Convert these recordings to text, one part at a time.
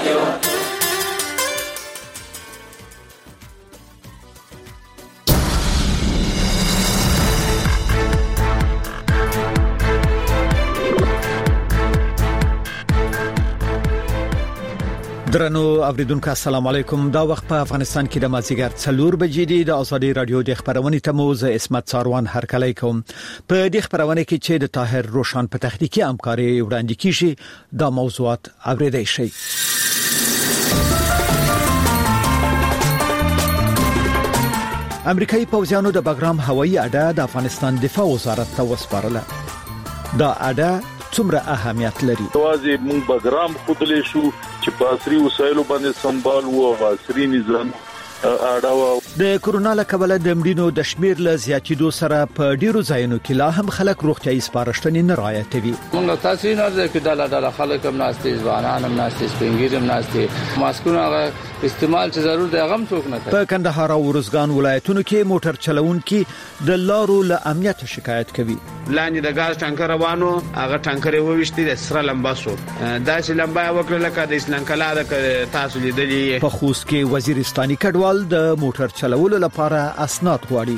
رادیو. درنو اوریدونکو السلام علیکم. دا وخت په افغانستان کې د مازیګر 4 بجې دی. د ازادي رادیو د خبرونې تموز اسمت ساروان هرکلی کوم. په دې خبرونه کې چې د طاهر روشان په تخنیکی همکاري وړاندې کیږي دا موضوعات اوریدئ شي. امریکایي پوځیانو د بګرام هوایي اډه د افغانستان دفاع وزارت ته وسپارله. دا اډه څومره اهمیت لري؟ توازی موږ بګرام خودلې شو چې په عصري وسایلو باندې سمبال وو، عصري نظام اړه. د کورونا له کبله د مړینو د شمیر له زیاتېدو سره په ډیرو ځایونو کې لا هم خلک روغتيایي سپارښتنې نه رعایتوي. موږ تاسو نه ځکه چې ډله خلک هم ناشته ځوانان هم ناشته سپینګیر هم ناشته ماسکونه استعمال چې ضرور دی هغه هم څوک نه کوي. په کندهار او ورزګان ولایتونو کې موټر چلوونکي د لارو له امنیت شکایت کوي. لاندې د غاز ټانکر روانو هغه ټانکر یې وويشتي د سره لمبا شو دا چې لمبا وکړه لکه د اسلام کلا د تاسو لیدلې. په خوست کې وزیرستاني کډوال د موټر چلولو لپاره اسناد غواړي.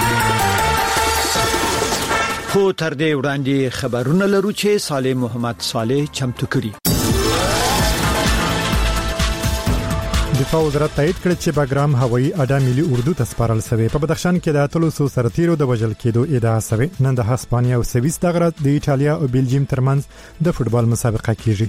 خو تر دې وړاندې خبرونه لرو چې صالح محمد صالح چمتو کړي. دفاع وزارت تایید کړ چې بګرام هوایي اډه ملي اردو ته سپارل شوی. په بدخشان کې د اتلسو سرتیرو د وژل کېدو ادعا شوی. نن د هسپانیا او سویس دغه د ایټالیا او بلجیم ترمنځ د فوتبال مسابقه کیږي.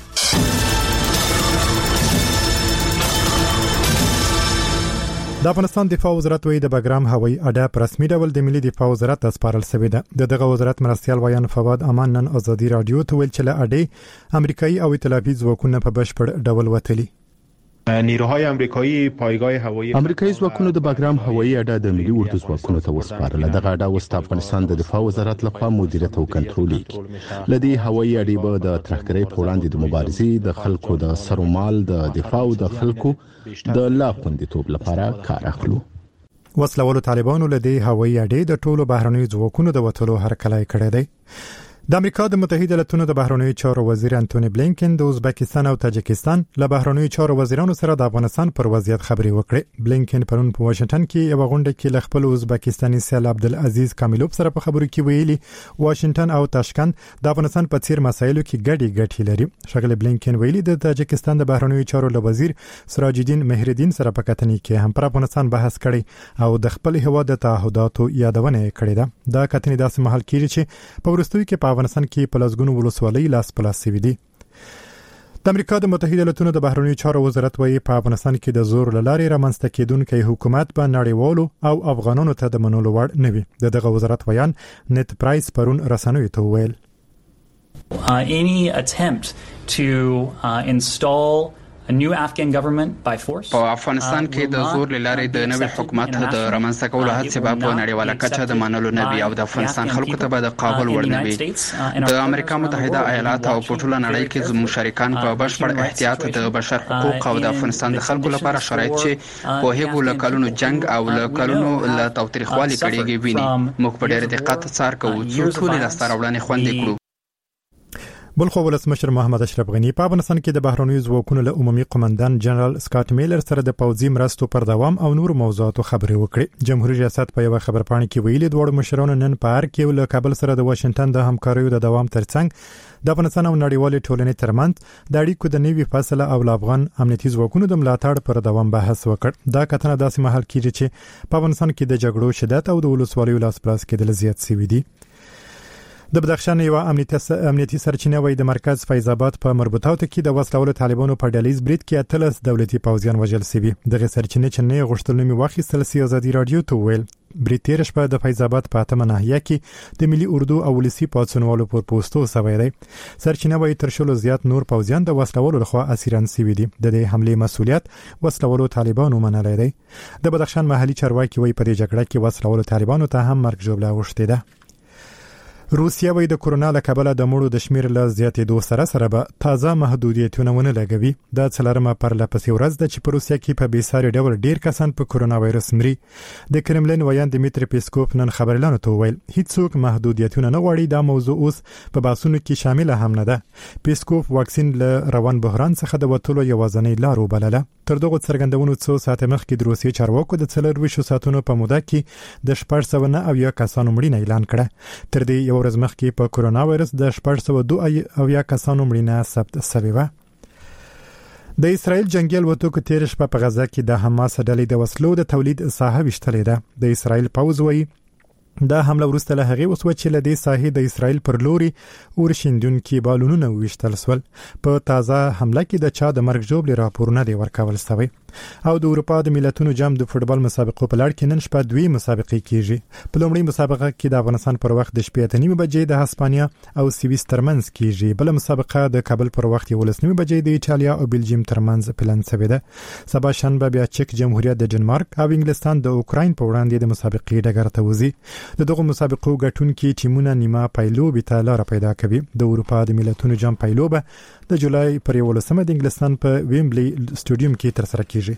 د افغانستان دفاع وزارت وایي د بګرام هوایي اډه په رسمي ډول د ملي دفاع وزارت ته سپارل شوی ده. دغه وزارت مرستيال ویان فواد امان نن ازادي رادیو ته ویل چې له اډې امریکایي او ایتلافي ځواکونه په بشپړ ډول وتلي. نیروهای آمریکایی پایگاه هوایی امریکایي ځواکونو د بګرام هوایي اډه د ملي اردو ځواکونو ته وسپارله. دغه اډه اوس د افغانستان د دفاع وزارت لخوا مدیریت او کنټرول کیږي. لدی هوایي اډې به د ترهګرۍ په وړاندې د مبارزې د خلکو د سرومال د دفاع او د خلکو د لا خوندیتوب لپاره کار اخلو. وسلوالو طالبانو لدی هوایي اډې د ټولو بهرنیو ځواکونو د وټولو هرکلی کړی دی. د امریکا د متحده ایالاتونو د بهرنیو چارو وزیر انټونی بلینکن د ازبکستان او تاجکستان له بهرنیو چارو وزیرانو سره د افغانستان پر وضعیت خبرې وکړې. بلینکن پرون په واشنگټن کې یو غونډه کې له خپل ازبکستاني سیال عبدالعزیز کامیلوف سره په خبرو کې ویلي واشنگټن او تاشکند د افغانستان په څیر مسایلو کې ګډي لري. شغله بلینکن ویلي د تاجکستان د بهرنیو چارو له وزیر سراج الدین مهردین سره په کتنې کې هم پر افغانستان بحث کړي او د خپل هیواد د تعهداتو یادونه کړې ده. دا کتنې داسې محل کېږي چې په ورستوي کې په افغانستان کې په لاسګونو ولسوالۍ لاس په لاس سوي دي. د امریکا د متحده ایالاتونو د بهرنیو چارو وزارت وایي په افغانستان کې د زور لارې رامنځته کېدونکې حکومت په نړیوالو او افغانانو ته د منلو وړ نه وي. دغه وزارت ویان نت پرایس پرون رسنیو ته ویل any attempt to install a new Afghan government by force په افغانستان کې د زور لارې د نوې حکومت د رامنځته کولو هڅې به په نړیواله کچه د منلو نه وي او د افغانستان خلکو ته به د قابل وړ نه وي. د امریکا متحده ایالات او په ټوله نړۍ کې مشارکان په بشپړ احتیاط د بشر حقوق او د افغانستان د خلکو لپاره شرایط چې په هغو له کلونو جنگ او له کلونو له تاوتریخوالي کړيږي ویني. موږ په ډېر دقت څار کوو چې ټول د ستارولنې خوندې کړو. بلخو ولسمشر محمد اشرف غنی په افغانستان کې د بهرنیو ځواکونو له عمومي قومندان جنرال سکاټ میلر سره د پوځي مرستو پر دوام او نور موضوعاتو خبرې وکړې. جمهوریت ریاست په یو خبرپاڼه کې ویلي دوه مشرانو نن په هر کې له کابل سره د واشنگټن د همکاریو د دوام ترڅنګ د افغانستان او نړیوال ټولنې ترمنځ د اړیکو د نوي فاصله او افغان امنیتي ځواکونو د ملاتړ پر دوام بحث وکړ. دا کتنه داسې محل کېږي چې په افغانستان کې د جګړو شدت او د ولسوالیو لاس پلاس کېدل زیات شوي دي. د بدخشان یو امنیتي سرچینه وایي د مرکز فیض آباد په مربوطاتو کې د وسلوالو طالبانو په ډلیز برید کې 13 دولتي پوځیان وژل شوي. دغه سرچینه چې نه غوښتل نومي واخیستل سي ازادي رادیو ته ویل برید تیر شپه د فیض آباد په اتمه ناحیه کې د ملي اردو او ولسی پاتسونوالو پر پوسټو سوي دی. سرچینه وایي تر شلو زیات نور پوځیان د وسلوالو لخوا اسیران شوي دي. د دې حمله مسؤلیت وسلوالو طالبانو منلای دی. د بدخشان محلي چارواکي وایي په دې جګړه کې وسلوالو طالبانو ته هم مرګ ژوبله وشته ده. روسیا وایي د کورونا له کبله د مړو د شمیر له زیاتېدو سره به تازه محدودیتونه ونه لګوي. دا څلورمه پرلپسې ورځ ده چې په روسیا کې په بیساري ډول ډیر کسان په کورونا وایرس مري. د کرملین ویان دمیتری پیسکوف نن خبرلانو ته ویل هیڅوک محدودیتونه نه غواړي. دا موضوع اوس په باسونو کې شامل هم نه ده. پیسکوف واکسین له روان بحران څخه د وټولو یوازنۍ لار وبلله. تر دغه څرګندونو څو ساعت مخکې د روسیې چارواکو د 24 ساعتونو په موده کې د 409 کسانو مړینه اعلان کړه. تر دې یو ورځ مخکې په کورونا وایرس د 402 کسانو مړینه ثبت شوې وه. د اسرائیل جنگي الوتکو تیر شپه په غزا کې د حماس ډلې د وسلو د تولید ساحه وشتلې ده. د اسرائیل پوځ وایي دا حمله وروسته له هغې وسوه چې له دې ساحې د اسرائیل پر لوري ورشندونکي بالونونه وویشتل سول. په تازه حمله کې د چا د مرګ ژوبلې راپورونه دی ورکول شوی. او د اروپا د ملتونو جام د فوټبال مسابقو په لړ کې نن شپه دوی مسابقې کیږي. په لومړۍ مسابقه کې د افغانستان پر وخت د 8:30 بجې د هسپانیا او سویس ترمنځ کیږي. بل مسابقه د کابل پر وخت 11:30 بجې د ایټالیا او بلجیم ترمنځ پلان شوی ده. سبا شنبه بیا چک جمهوریت د ډنمارک او انګلستان د اوکراین په وړاندې د مسابقې ډګر ته وځي. د دغه مسابقو ګټونکي ټیمونه نیمه پایلوبې ته لار پیدا کوي. د اروپا د ملتونو جام پایلوبه د جولای پر 11 د انګلستان په ویمبلی سټاډیوم کې ترسره کیږي.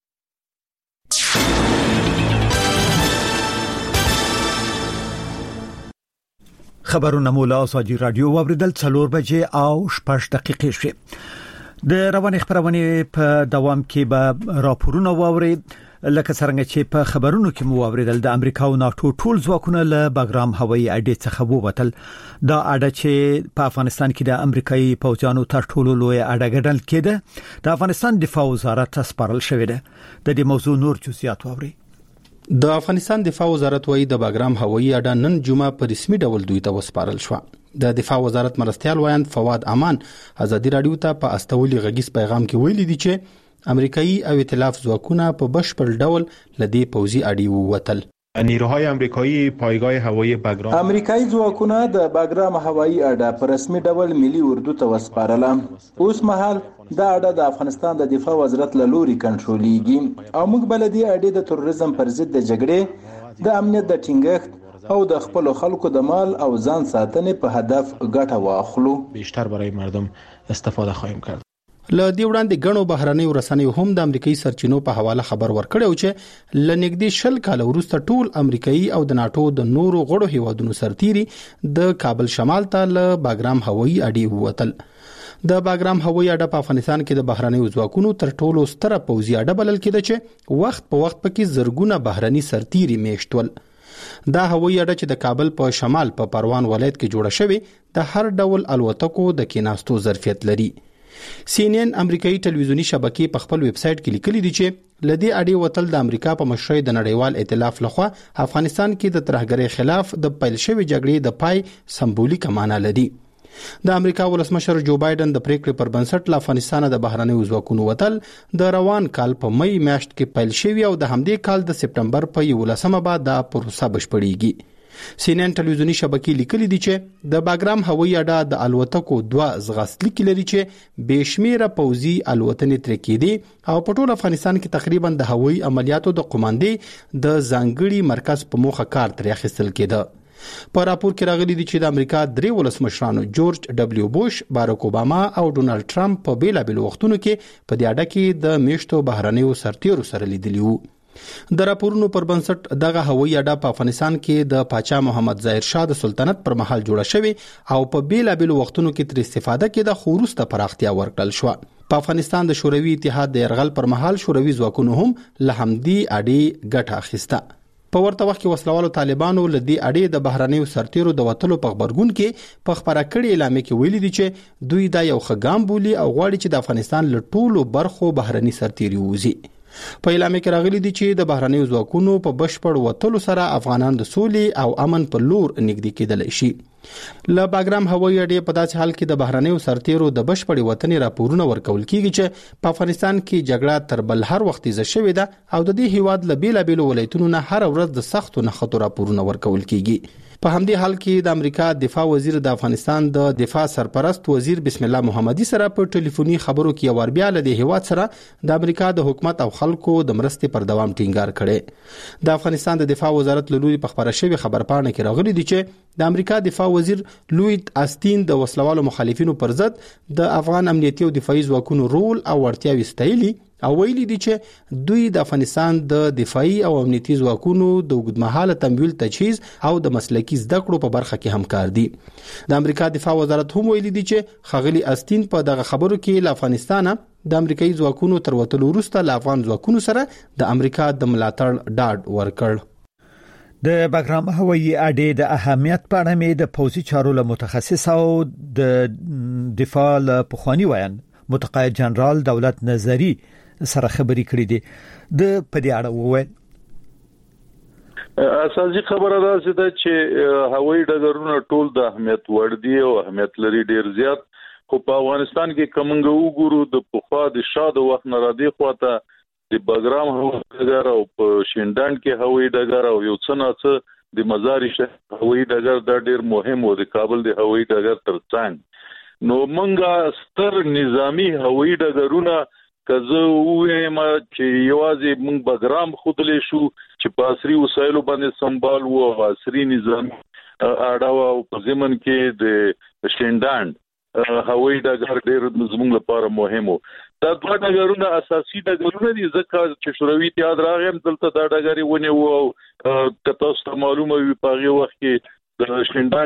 خبرونه مولا ساجي رادیو وبردل 4 بجې او 6 دقیقې شوه. د روان خبرونه په دوام کې به راپورونه واوري لکه څنګه چې په خبرونو کې مو اوریدل. د امریکا او ناتو ټول ځواکونه له باګرام هوایي اډې څخه ووتل. دا اډه چې په افغانستان کې د امریکایي پوځیانو تر ټولو لوی اډه ګڼل کېده د افغانستان دفاع وزارت ته سپارل شوې ده. د دې موضوع نور جزئیات واوري. د افغانستان دفاع وزارت وایي د باګرام هوایي اډه نن جمعه په رسمي ډول دوی ته وسپارل شو. د دفاع وزارت مرستيال وایي فواد امان ازادي رادیو ته په استولي غږیز پیغام کې ویلي دي چې امریکایي او ائتلاف ځواکونه په بشپړ ډول لدی پوځي اډې ووتل. نیروهای آمریکایی پایگاه هوایی باګرام امریکایي ځواکونه د باګرام هوایی اډه په رسمي ډول ملي اردو ته وسپارله. اوس مهال دا اډه د افغانستان د دفاع وزارت له لوري کنټرولېږي او موږ بلدي اډې د تروریزم پر ضد د جګړې د امنیت د ټینګښت او د خپل خلکو د مال او ځان ساتنې په هدف ګټه واخلو. بیشتر برای مردم استفاده خواهیم کرد. له دې وړاندې غنو بهرنۍ رسنۍ هم د امریکایي سرچینو په حواله خبر ورکړی چې لنګدي شل کال وروسته ټول امریکایي او د ناتو د نورو غړو هیوادونو سرتيري د کابل شمال ته له باګرام هوایي اډې ووتل. د باګرام هوایي اډه په افغانستان کې د بهرنۍ ځواکونو تر ټولو ستره پوځي اډه بلل کېده چې وخت په وخت پکې زرګونه بهرني سرتيري میشتول. دا هوایي اډه چې د کابل په شمال په پروان ولایت کې جوړه شوې د هر ډول الوتکو د کېناستو ظرفیت لري. CNN امریکایي ټلویزیونی شبکې په خپل ویب سټ کې لیکلي دي چې لدی اډې وتل د امریکا په مشرۍ د نړیوال ائتلاف لخوا افغانستان کې د ترهګرۍ خلاف د پیل شوی جګړې د پای سمبولیک معنی لري. د امریکا ولسمشر جو بایدن د پریکړې پر بنسټ له افغانستان د بهرنۍ ځواکونو وتل د روان کال په مې میاشت کې پیل شوی او د همدې کال د سپټمبر په 11مه بعد د پروسه بشپړیږي. CNN ټلویزیونی شبکې لیکلي دي چې د باګرام هوایي اډه د الوتکو 2 ځغستلیک لري چې بشمیره پوځي الوتنې تر کېدي او په ټول افغانستان کې تقریبا د هوایي عملیاتو د قوماندې د ځانګړي مرکز په موخه کار تر اخیستل کېده. په راپور کې راغلي دي چې د امریکا درې ولسمشرانو جورج ډبلیو بوش، باراک اوباما او ډونالد ټرمپ په بیلابېلو وختونو کې په دې اډه کې د میشتو بهرنیو سرتیرو سره لیدلي وو. د راپورونو پر بنسټ دغه هوایي اډه په افغانستان کې د پاچا محمد ظاهر شاه د سلطنت پر مهال جوړه شوې او په بیلابېلو وختونو کې تر استفاده کې د خوروسته پراختیا ورکړل شو. په افغانستان د شوروي اتحاد د يرغل پر مهال شوروي ځواکونو هم له همدې اډې ګټه اخیسته. په ورته وخت کې وسلوالو طالبانو له دې اډې د بهرنیو سرتیرو د وټلو په خبرګون کې په خبره کړي اعلان کې ویلي دي چې دوی دا یو خګام بولي او غواړي چې د افغانستان له ټولو برخو بهرني سرتیري ووزي. په اعلان کې راغلي دي چې د بهرنیو ځواکونو په بشپړ وټلو سره افغانان د سولې او امن په لور نږدې کېدل شي. له باګرام هوایي اډې په داسې حال کې د بهرنیو سرتیرو د بشپړ وطني راپورونه ورکول کیږي چې په افغانستان کې جګړه تر بل هر وخت زیات شوې ده او د دې هیواد له بیلابېلو ولایتونو نه هر ورځ د سختو نښتو راپورونه ورکول کیږي. په همدې حال کې د امریکا دفاع وزیر د افغانستان د دفاع سرپرست وزیر بسم الله محمدي سره په ټلیفوني خبرو کې وربیا له هیواد سره د امریکا د حکومت او خلکو د مرستې پر دوام ټینګار کړي. د افغانستان د دفاع وزارت له لوري په خبره شوی خبرپاڼه کې راغلي دي چې د امریکا دفاع وزیر لوید آستین د وسلوالو مخالفینو پر ضد د افغان امنیتي او دفاعي ځواکونو رول او وړتیاوې ستایلي او ویلي دي چې دوی د افغانستان د دفاعي او امنیتي ځواکونو د اوږدمهاله تمویل تجهیز او د مسلکي زده کړو په برخه کې همکار دي. د امریکا دفاع وزارت هم ویلي دي چې ښاغلي آستین په دغه خبرو کې له افغانستان د امریکایي ځواکونو تر وتلو وروسته له افغان ځواکونو سره د امریکا د ملاتړ ډاډ ورکړ. د باګرام هوایي اډې د اهمیت په اړه مې د پوځي چارو له متخصص او د دفاع له پخوانی وایان متقاعد جنرال دولت نظری سره خبرې کړې دي. د پدې اړه وویل اساسي خبره ده چې هوایي ډګرونه ټول د اهمیت وړ دي او اهمیت لري ډیر زیات، خو په افغانستان کې کومنګ وګورو د پخوا د شاده وخت نه را دي خواته د باګرام هوایي ډګر او په شینډاند کې هوایي ډګر او یو څه نه څه د مزار شریف هوایي ډګر دا ډیر مهم و د کابل د هوایي ډګر ترڅنګ. نو منګه ستر نظامی هوایي ډګرونه کزه وایم چې یوازې موږ باګرام خودلې شو چې په عصري وسایلو باندې سمبال وو او عصري نظام اړه او په ضمن کې د شینډاند هوایي ډګر ډیر زموږ لپاره مهم وو. دا دوه ډګرونه اساسي ډګرونه دي ځکه چې شوروي اتحاد راغیم دلته دا ډګرې ونی وو که تاسو ته معلومه وي په هغه وخت کې د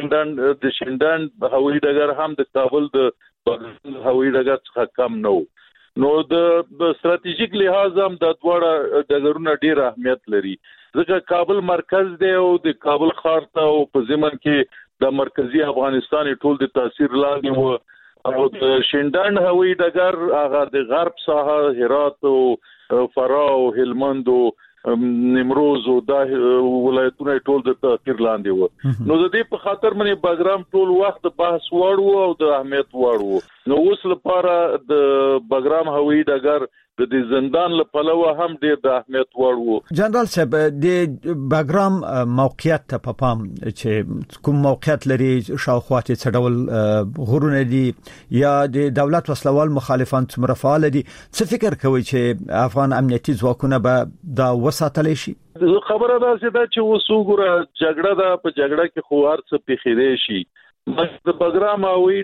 شینډاند هوایي ډګر هم د کابل د هوایي ډګر څخه کم نه و. نو د ستراتیژیک لحاظ هم د دوه ډګرونه ډیر اهمیت لري ځکه کابل مرکز دی او د کابل ښار ته او په ضمن کې د مرکزی افغانستان ټول د تاثیر لاندې و او د شینډاند هوایي ډګر هغه د غرب ساحه هرات او فراه او هلمند او نیمروز او د ولایتونو ټول د تاثیر لاندې و. نو د دې په خاطر باندې باګرام ټول وخت بحث وړ وو او د اهمیت وړ وو. نو اوس لپاره د باګرام هوایي ډګر د زندان لپاره هم ډېر د اهمیت وړ وو. جنرال صاحب د باګرام موقعیت ته په پام چې کوم موقعیت لري شاوخوا څه ډول غرونه دي یا د دولت وسلوال مخالفان څومره فعال دي، څه فکر کوي چې افغان امنیتي ځواکونه به دا وساتلی شي؟ خبره ده چې اوس وګوره جګړه ده، په جګړه کې خو هر څه پیښیدای شي. د باګرام هوایي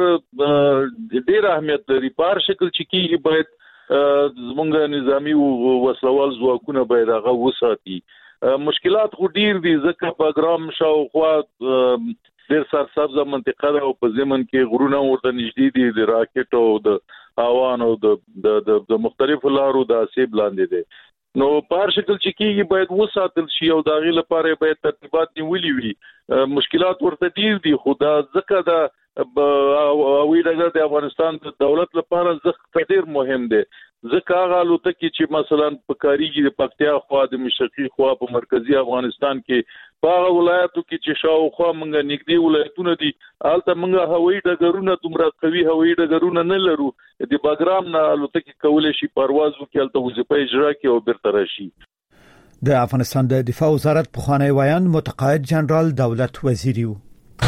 ډګر ډېر اهمیت لري په هر شکل چې کېږي باید زمونږ نظامی وسلوال ځواکونه باید هغه وساتي. مشکلات خو ډیر دي ځکه باګرام شاوخوا ډیر سرسبزه منطقه ده او په ضمن کې غرونه ورته نږدې دي د راکټ او د هاوان او د مختلفو لارو د اسیب لاندې دي. نو په هر شکل چې کېږي باید وساتل شي او د هغې لپاره باید ترتیبات نیولي وي. مشکلات ورته ډیر دي خو دا ځکه د هوایي ډګر د افغانستان د دولت لپاره ډیر مهم دی ځکه هغه الوتکې چې مثلا په کاریږي د پکتیا خوا د مشرقي خوا په مرکزی افغانستان کې په هغه ولایتو کې چې شاوخوا موږ نږدې ولایتونه دي هلته موږ هوایي ډګرونه دومره قوي هوایي ډګرونه نه لرو. د باګرام نه الوتکې کولی شي پرواز وکړي هلته وظیفه اجرا کړي او بیرته راشي. د افغانستان د دفاع وزارت پخوانی وایان متقاعد جنرال دولت وزیری و.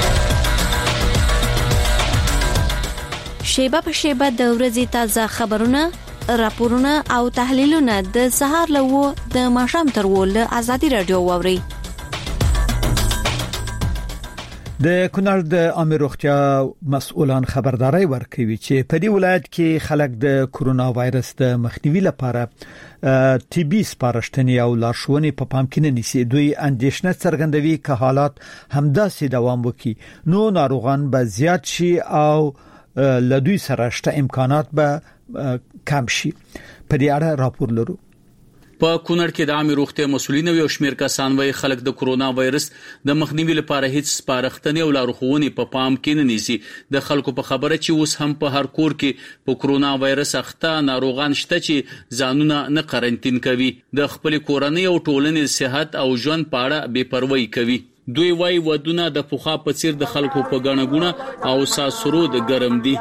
شیبه په شیبه د ورځې تازه خبرونه، راپورونه او تحلیلونه د سهار له د ماښام تر له ازادي رادیو ووري. د کونړ د عامه روغتیا مسؤلان خبرداري ورکوي چې په دې ولایت کې خلک د کرونا وایرس د مخنیوي لپاره طبي سپارښتنې او لارښوونې په پام کې نه نیسي. دوی اندېښنه څرګندوي چې حالات همداسې دوام وکړي نو ناروغان به زیات شي او لدوی سره شته امکانات به کم شي. په دې اړه راپور لرو. په کونړ کې د عامه روغتیا مسؤلین او شمیر کسان وایي خلک د کرونا وایرس د مخنیوي لپاره هیڅ سپارښتنې او لارښوونې په پام کې نه نیسي. د خلکو په خبره چې اوس هم په هر کور کې په کرونا وایرس اخته ناروغان شته چې ځانونه نه قرنټین کوي، د خپل کورنۍ او ټولنې صحت او ژوند په اړه بې پروايي کوي. دوی وايي ودونه د پوخا په څیر د خلکو په غنګونه او ساسرود ګرم دي.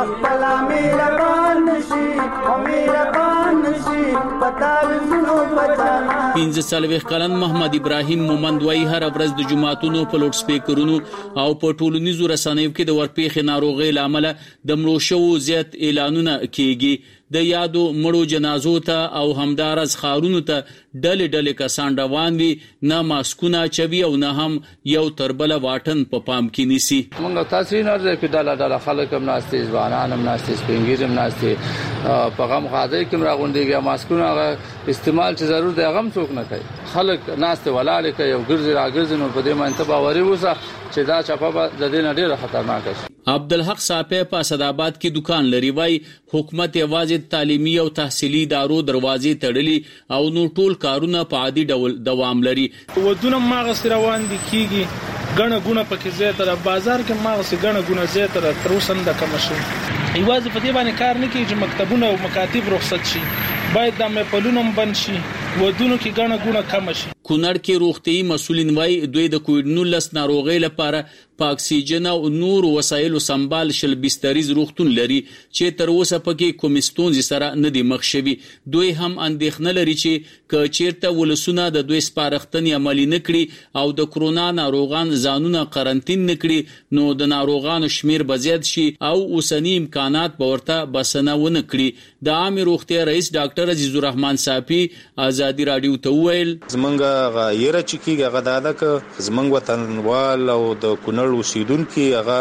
15 کلن محمد ابراهیم مومند وايي هر ورځ د جمعاتونو په لوډ سپیکرونو او په ټولنیزو رسنیو کې د ورپېخې ناروغي لامل د مړو شوو زیات اعلانونه کیږي. د یادو مړو جنازو ته او همدارز خارونو ته ډلې کسان روان وي، نه ماسکونه چوي او نه هم یو تربل واټن په پام کې نیسي. موږ تاسو نه راځي چې ډله خلک هم ناشته ځوانان هم ناشته سپینګیر هم ناشته په غم غاده کې راغونډي ماسکونه استعمال چې ضرور دی غم څوک نه کوي. خلک ناشته ولاله کوي او ګرځي راګرځي نو په دې باندې باوري وسه چې دا چپه د دې نه ډیره خطرناک شي. عبدالحق صاحب په اسداباد کې دکان لري، وای حکومت یوازې تعلیمي او تحصیلي ادارو دروازې تړلي او نو ټول کارونه په عادي ډول دوام لري. ودونه ماغه روان دي کیږي غنه غونه پکې زیاتره بازار کې ماغه غنه غونه زیاتره تر اوسه د کم شي. ایواز په دې باندې کار نه کوي چې مکتبونه او مکاتب رخصت شي، باید د مپلونم بند شي، ودونو کې غنه غونه کم شي. کونړ کې روغتي مسولین وای دوی د کووډ-19 ناروغي لپاره په اکسیجن او نور وسایلو سنبال شل بستریز روغتون لري چې تر اوسه پکې کوم ستونزې سره نه دي مخ شوي. دوی هم اندېښنه لري چې که چیرته ولسونه د دوی سپارښتنې عملي نکړي او د کرونا ناروغان ځانونه قرنټین نکړي نو د ناروغانو شمیر به زیات شي او اوسنی امکانات به ورته بسنه ونه کړي. د عام روغتیا رئیس ډاکټر عزیز الرحمن صافي آزادی رادیو ته وویل زمونږ غیر چکیږي غداده ک زمونږ وطنوال او د کونړ اوسیدونکو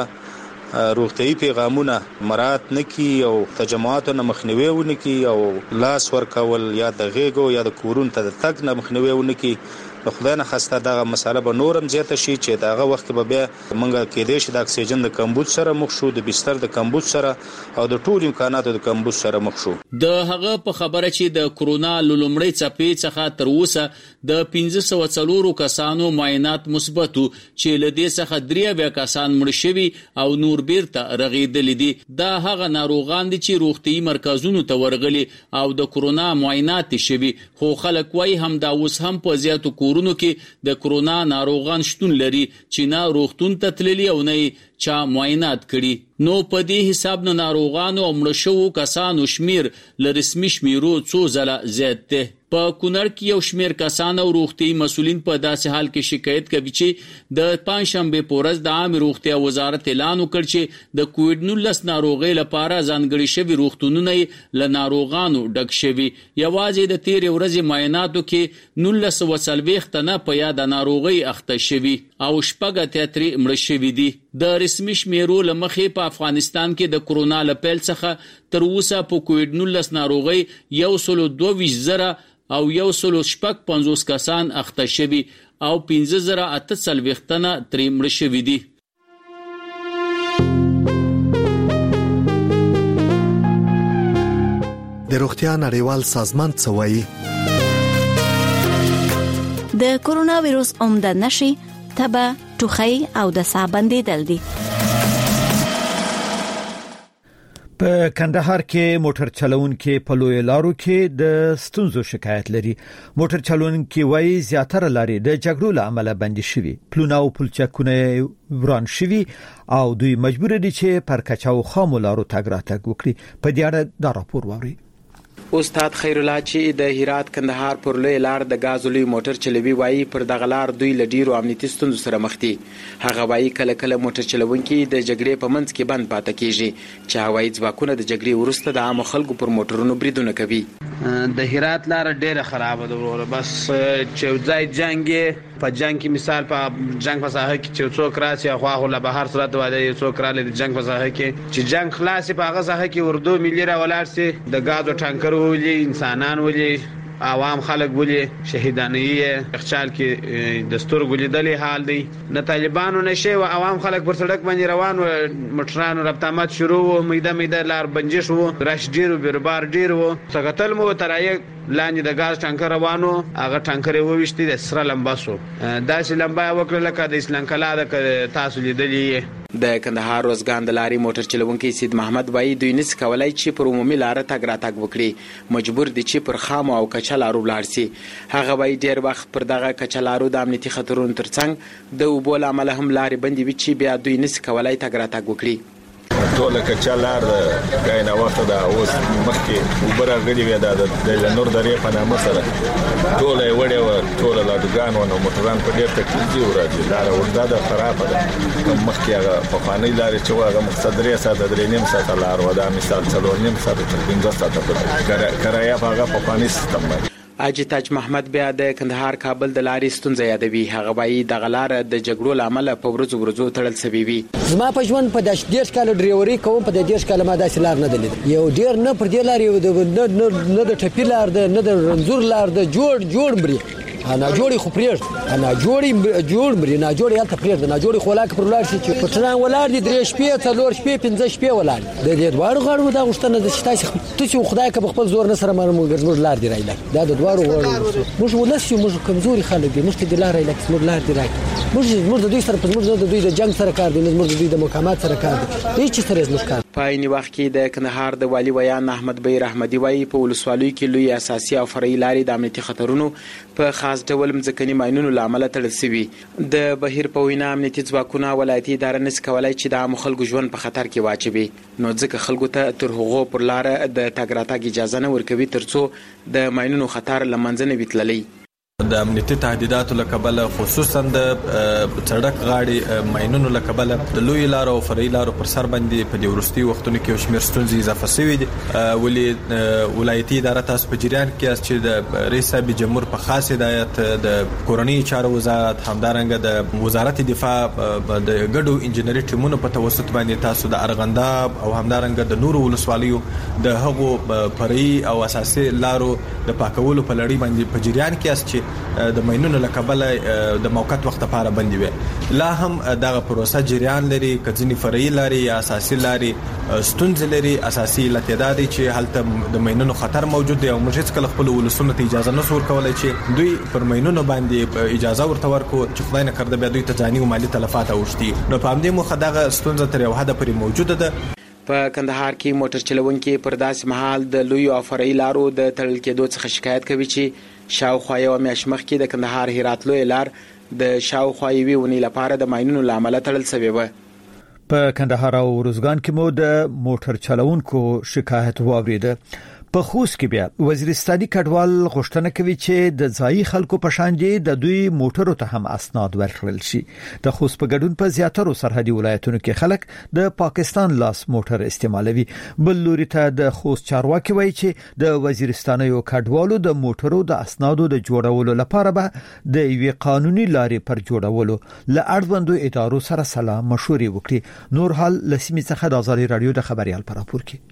هغه روغتي پیغامونه مراعات نکي او تجمعات نه مخنیوي ونکي او لاس ورکول یا د غېګو یا د کورون ته د تګ نه مخنیوي ونکي. خدای نه خسته دا مساله به نورم زیاته شي چې داغه وخت به بیا منګه کې دې شي د اکسیجن د کمبود سره مخ شو، د بستر د کمبود سره او د ټول امکاناتو د کمبود سره مخ شو. د هغه په خبره چې د کرونا لومړی څپې څخه تر اوسه د 1504 کسانو معاینات مثبت چې لدې څخه 3 کسان مړ شوي او نور بیرته رغیدل دي. دا هغه ناروغان دي چې روغتي مرکزونو ته ورغلي او د کرونا معاینات شوي، خو خلک وايي هم دا اوس هم په زیاتو کورونو کې د کرونا ناروغان شتون لري چې نه روغتون ته تللي او نه چا معاینات کړي. نو په دې حساب نه ناروغانو او مړ شوو کسانو شمیر ل رسمي شمیرو څو ځله زیات دی. په کونړ کې یو شمیر کسان او روغتي مسولین په داسې حال کې شکایت کوي چې د پنځشنبه په ورځ د عام روغتیا وزارت اعلان وکړ چې د کووډ-19 ناروغي لپاره ځانګړي شوی روغتونونه ل ناروغانو ډک شوي. یوازې د 13 ورځې معایناتو کې 1940 تنه په یاد ناروغي اخته شوي او شپږ تیاتري مړ شوي دي. د رسمي شمیرو لمخې په افغانستان کې د کرونا لپیل څخه تر اوسه په کووډ-19 ناروغي 122,000 او 150 کسان اخته شوي او 15,840 تنه ترې مړ شوي دي. د روغتیا نړیوال سازمان څه وایي؟ د کرونا وایروس عمده نشي تبه ټوخی او د ساه بندیدل دي. په کندهار کې موټر چلوونکي په لوی لارو کې د ستونزو شکایت لري. موټر چلوونکي وایي زیاتره لارې د جګړو لامل بند شوي، پلونه او پلچکونه وران شوي او دوی مجبور دي چې پر کچاو خامو لارو تګ راتګ وکړي. په دې اړه دا راپور واوري. استاد خیر الله چې د هرات کندهار پر لوی لار د غازولي موټر چلوي وایي پر دغه لار دوی لډیرو امنیتي ستونزو سره مخ دي. هغه وایي کله کله موټر چلوونکي د جګړې په منځ کې بند پاتې کیږي چې هوایي ځواکونه د جګړې وروسته د عام خلکو پر موټرونو بریدونه کوي. د هرات لار ډیره خراب ده وروره، بس چې ځای جنگ په جنگ کې مثال په جنگ په ساحه کې چې څوک راسي خو هغه له بهر صورت واده څوک را لید جنگ په ساحه کې چې جنگ خلاص په هغه ساحه کې اردو ملي را ولاړ سي د غازو ټانکر ولي انسانان ولي عوام خلک ولي شهیدانی اخچال کې دستور ګلیدلې حال دی. نه طالبانو نشه او عوام خلک پر سړک باندې روان و، موټرانو رابطامات شروع و، میده لار بنجش وو، رش ډیرو بیربار ډیرو څنګه مو ترای لاندې د غاز ټانکر روانو، هغه ټانکر وويشتي د سره لمباسو داسې لمبا وکړه لکه د اسلام کلا د تاسو لیدلې. د کندهار روزګان د لاري موټر چلونکي سید محمد وایي دوی نس کولای چې پر عمومي لار تګ راتګ وکړي، مجبور دي چې پر خام او کچا لارو لاړ شي. هغه وایي ډیر وخت پر دغه کچا لارو د امنیتي خطرونو ترڅنګ د اوبو له امله هم لارې بندې وي چې بیا دوی نس کولای تګ راتګ وکړي. ټول کچا لار غاینه وخت دا اوس مخکې وبره غلي وي د نور درې په نامه سره ټول یې وړي و ټول لاډګان او موټران په ډېر تکلیف دي ورته لار ورته د خرابه ده. مخکې هغه په فانی لار چې هغه مقصد درې ساعت درې نیم ساعت لار و دا مثال څلور نیم ساعت تر 15 ساعت په کرایه هغه په فانی سیستم باندې. حاجی تاج محمد بیا د کندهار کابل د لارې ستونزه یادوي. هغه وایي دغه لار د جګړو له امله په ورځو تړل شوې وي. زما په ژوند په 10 کال ډرایوري کوم، په 10 کال ما داسې لار نه دلید. یو ډیر نه پر دې لار یو نه د ټپی لار ده، نه د رنزور لار ده، جوړ مري انا جوړي خو پرېږ انا جوړ مري نه جوړي هلته پرېږ نه جوړي خلاک پر لار شي چې پټران ولار دي 3 شپې 4 شپې 5 شپې ولار د دې دوړو غړو دا غشتنه د شتاسي ته چې خدای که خپل زور نه سره مرمو لار دی راځي دا د دوړو غړو موږ ولسي موږ کمزوري خلک دي، موږ د لار راځي موږ لار دی راځي موږ د دوی سره په موږ د دوی د جنگ سره کار دی، موږ د دوی د مقامات سره کار دی، هیڅ سره موږ کار. په عین وخت کې د کندهار د والی ویان احمد بیر احمدی وایي په ولسوالۍ کې لوی اساسي او فرعي لارې د امنیتي خطرونو په خاص ډول مځکني ماینونو له امله تړل شوي. د بهیر په وینا امنیتي ځواکونه ولایتي اداره نس کولای چې د عام خلکو ژوند په خطر کې واچوي، نو ځکه خلکو ته تر هغو پر لار د تګ راتګ اجازه نه ورکوي ترڅو د ماینونو خطر له منځه نه وي تللی. د امنیتي تهدیداتو له کبله خصوصا د سړک غاړې ماینونو له کبله د لوی لارو او فرعي لارو پر سر باندې په دې وروستي وختونو کې شمیر ستونزې اضافه شوې دي. ولې ولایتي اداره تاسو په جریان کې چې د رئیس صاحب جمهور په خاص هدایت د کورنۍ چارو وزارت همدارنګه د وزارت دفاع د ګډو انجنیري ټیمونو په توسط باندې تاسو د ارغنداب او همدارنګه د نورو ولسوالیو د هغو فرعي او اساسي لارو د پاکولو په لړۍ باندې په جریان کې چې د ماینونو له کبله د موقت وخت لپاره بندي وي. لا هم دغه پروسه جریان لري، کځنی فرعي لاري یا اساسي لاري ستونزې لري. اساسي لتیداد چې هلته د ماینونو خطر موجود دی او موږ هیڅ کله خپل ولسونو ته اجازه نه ورکول کولای چې دوی پر ماینونو باندې اجازه ورته ورکو چې خدای نه کړه بیا دوی ته ځاني او مالی تلفات اوښتي. نو په همدې مخه دغه ستونزه تر یو حد پورې موجوده ده. په کندهار کې موټر چلونکي پر داسې مهال د لوی او فرعي لارو د تړل کېدو څخه شکایت کوي چې شاوخوا یو میاشت مخکې د کندهار هرات لوی لار د شاوخوا یوې ونې لپاره د ماینونو له امله تړل شوې وه. په کندهار او روزګان کې مو د موټر چلونکو شکایت واوریده. په خوست کې بیا وزیرستاني کډوال غوښتنه کوي چې د ځایي خلکو په شان دي د دوی موټرو ته هم اسناد ورکړل شي. د خوست په ګډون په زیاترو سرحدي ولایتونو کې خلک د پاکستان لاس موټر استعمالوي. بل لوري ته د خوست چارواکي وایي چې د وزیرستاني کډوالو د موټرو د اسنادو د جوړولو لپاره به د یوې قانوني لارې پر جوړولو ل اړوندو ادارو سره سلا مشورې وکړي. نور حال لسیمه څخه د آزادي رادیو د خبريال پر راپور کې.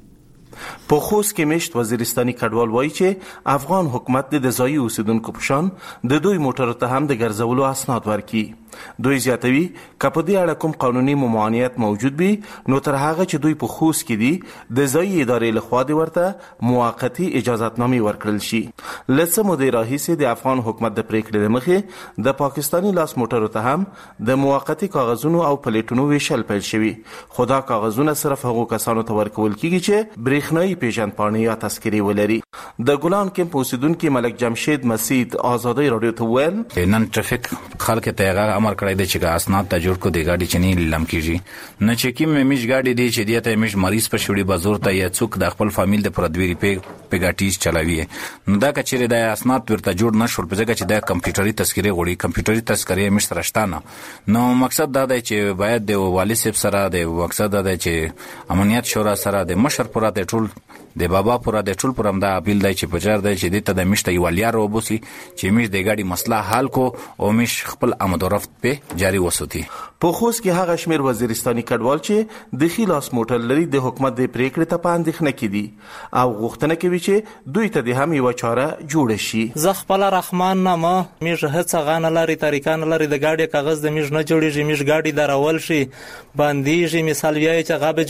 په خوست کې مشت وزیرستاني کډوال وایي چې افغان حکومت د ځایي اوسیدونکو په شان د دوی موټرو ته هم د ګرځولو اسناد ورکړي. دوی زیاتوي که په دې اړه کوم قانوني ممانعت موجود وي نو تر هغه چې دوی په خوست کې دي د ځایي ادارې لخوا د ورته موقتی اجازهتنامې ورکړل شي. لڅ مودې راهیسې د افغان حکومت د پریکړې له مخې د پاکستاني لاس موټرو ته هم د موقتی کاغذونو او پلیټونو ویشل پیل شوي، خو دا کاغذونه صرف هغو کسانو ته ورکول کیږي چې برېښنايي پیژندپاڼې یا تذکرې ولري. د ګلان کمپ اوسیدونکي ملک جمشید مسید آزادۍ رادیو ته ویل نن ټرافیک خلک ته امر کړی دی چې اسناد ته جوړ کو دی ګاډي چني لم کیږي نه چې کیم میش ګاډي دی چې دیته میش مریض په شوړي بازور ته یا څوک د خپل فامیل د پردوی پیګاټیز چلاوي نو دا کچېره د اسناد ورته جوړ نشول په ځکه چې د کمپیوټري تذکرې غوړي کمپیوټري تذکرې مش سرشتانه نو مقصد دا دی چې باید د والی صاحب سره د مقصد دا دی چې امنیت شورا سره د مشر پورا د ټول د بابا پورا د ټول پرم دا اپیل دی چې پجار دی چې د ته د مشته یوالیا روبوسی چې مش د ګاډي مسله حل کو او مش خپل آمد و رفت په جاری وسوتی. په خوست کې هغه شمیر وزیرستاني کډوال چې د خلاص موټر لري د حکومت د پریکړې ته پاندښنه کړي او غوښتنه کوي شوی چې دوی ته د هم یو چاره جوړ شي. زه خپل رحمان نامه میږ هڅه غانه لري طریقان لري د گاډي کاغذ د میږ نه جوړیږي میږ گاډي درول شي باندېږي مثال ویای چې غابه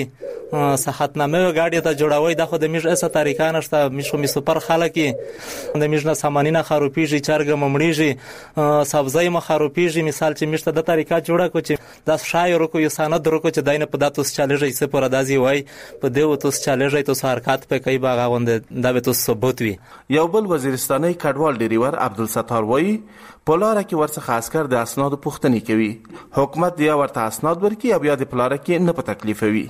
جوړوي صحتنامه گاډي ته جوړوي د خو د میږ اسه طریقان نشته میږ می سپر خلک د میږ نه سامانینه خروپیږي چرګ ممړیږي سبزی مخروپیږي مثال چې میږ ته د طریقه جوړه کو چې د شاعر کو یو سند درکو چې داینه په داتوس چالهږي سه پر دازي وای په دیو توس چالهږي تو حرکت په کوي باغ غوند دا به تو ثبوت وي. یو بل وزیرستاني کډوال ډریور عبدالستار وای پولاره کې ورڅخه عسكر د اسناد پوښتنه کوي حکومت دی ورته اسناد ورکي او بیا د پولاره کې نه په تکلیف وي.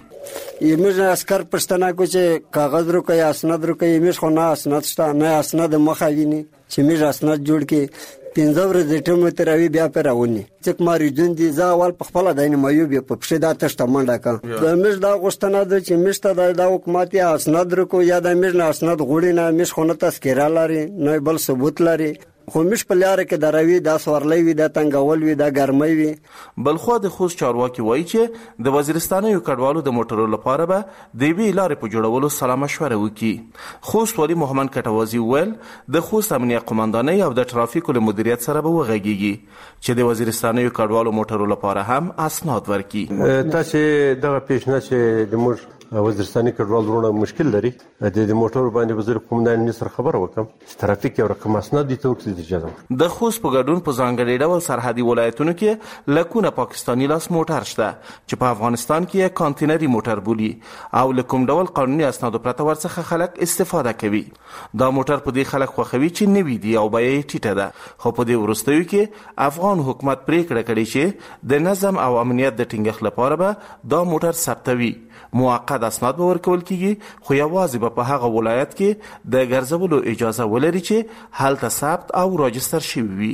یمه عسكر پښتنه کو چې کاغذ ورکو یا اسناد ورکو یمه خو نه اسناد شته نه اسناد مخاویني چې میږ اسناد جوړ کې 15 ورځې ټیم تراوی بیا پرونی چې ماري جون دي زاوال په خپل داینه مایو بیا په پښه دا تشته منډه کا د میږ دا غوښتنه ده چې میشته د حکومت یا اسناد ورکو یا د میږ نه اسناد غوړي نه میږ خو نه تذکره لري نه بل ثبوت لري خو مش په لار کې دروي دا سورلې وي دا تنګول وي دا ګرمي وي. بلخو د خوست چارواکي وایي چې د وزیرستاني کډوالو د موټرو لپاره به د وی لارې په جوړولو سلا مشوره وکړي. خوست ولي محمد کټوازي ویل د خوست امنیت قومندانۍ او د ترافیکو له مدیریت سره به وغږیږي چې د وزیرستاني کډوالو موټرو لپاره هم اسناد ورکړي. تاسو دغه پیشنهاد چې د موږ وزیرستاني کډوال ورونه مشکل لري د موټر باندې وزیر قومندان نصر خبر وکم ترافیک یو رقم اسناد دي توکل دي اجازه د خوست په ګډون په ځانګړي ډول سرحدي ولایتونو کې لکونه پاکستاني لاس موټر شته چې په افغانستان کې کانټینري موټر بولي او لکوم ډول قانوني اسناد پرته ورڅخه خلک استفاده کوي. دا موټر په دې خلک خوخوي چې نوی دي او بیه ټیټه ده خو په دې ورستیو کې افغان حکومت پریکړه کړې چې د نظم او امنیت د ټینګښت لپاره به دا موټر ثبتوي موقت اسناد به ورکول کیږي خو یوازې په هغه ولایت کې د ګرځولو اجازه ولري چې هلته ثبت او راجستر شوی وي.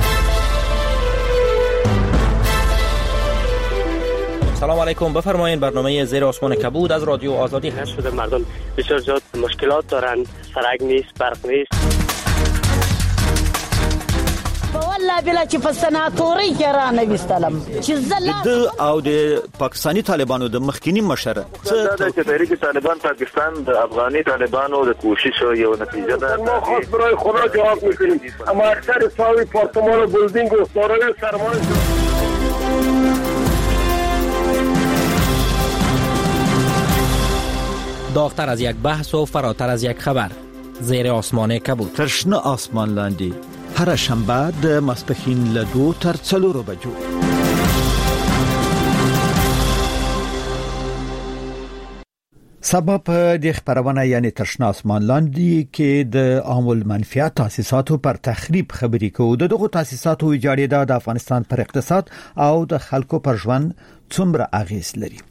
سلام علیکم بفرمایید برنامه زیر آسمان کبود از رادیو آزادی هست. شده مردم بسیار زیاد مشکلات دارن سرک نیست برق نیست والله بلا چې په سناتوري کې را نه وستلم چې زله د او د پاکستانی طالبانو د مخکینی مشر چې تحریک طالبان پاکستان د افغاني طالبانو د کوشش یو نتیجه ده. ما خاص برای خدا جواب میکنیم اما اکثر ساوی پارتمان و بلدینگ و سارای سرمان داغتر از یک بحث و فراتر از یک خبر زیر آسمان کبود ترشنه آسمان لاندی هر شنبه د ماسپښین له 2 تر 4 بجو. سبب د خبرونه یعنی ترشنه آسمان لاندې کې د عامل منفعت تاسیساتو پر تخریب خبري کوو. دغه تاسیساتو ایجاړېدا د افغانستان پر اقتصاد او د خلکو پر ژوند څومره اغیز لري.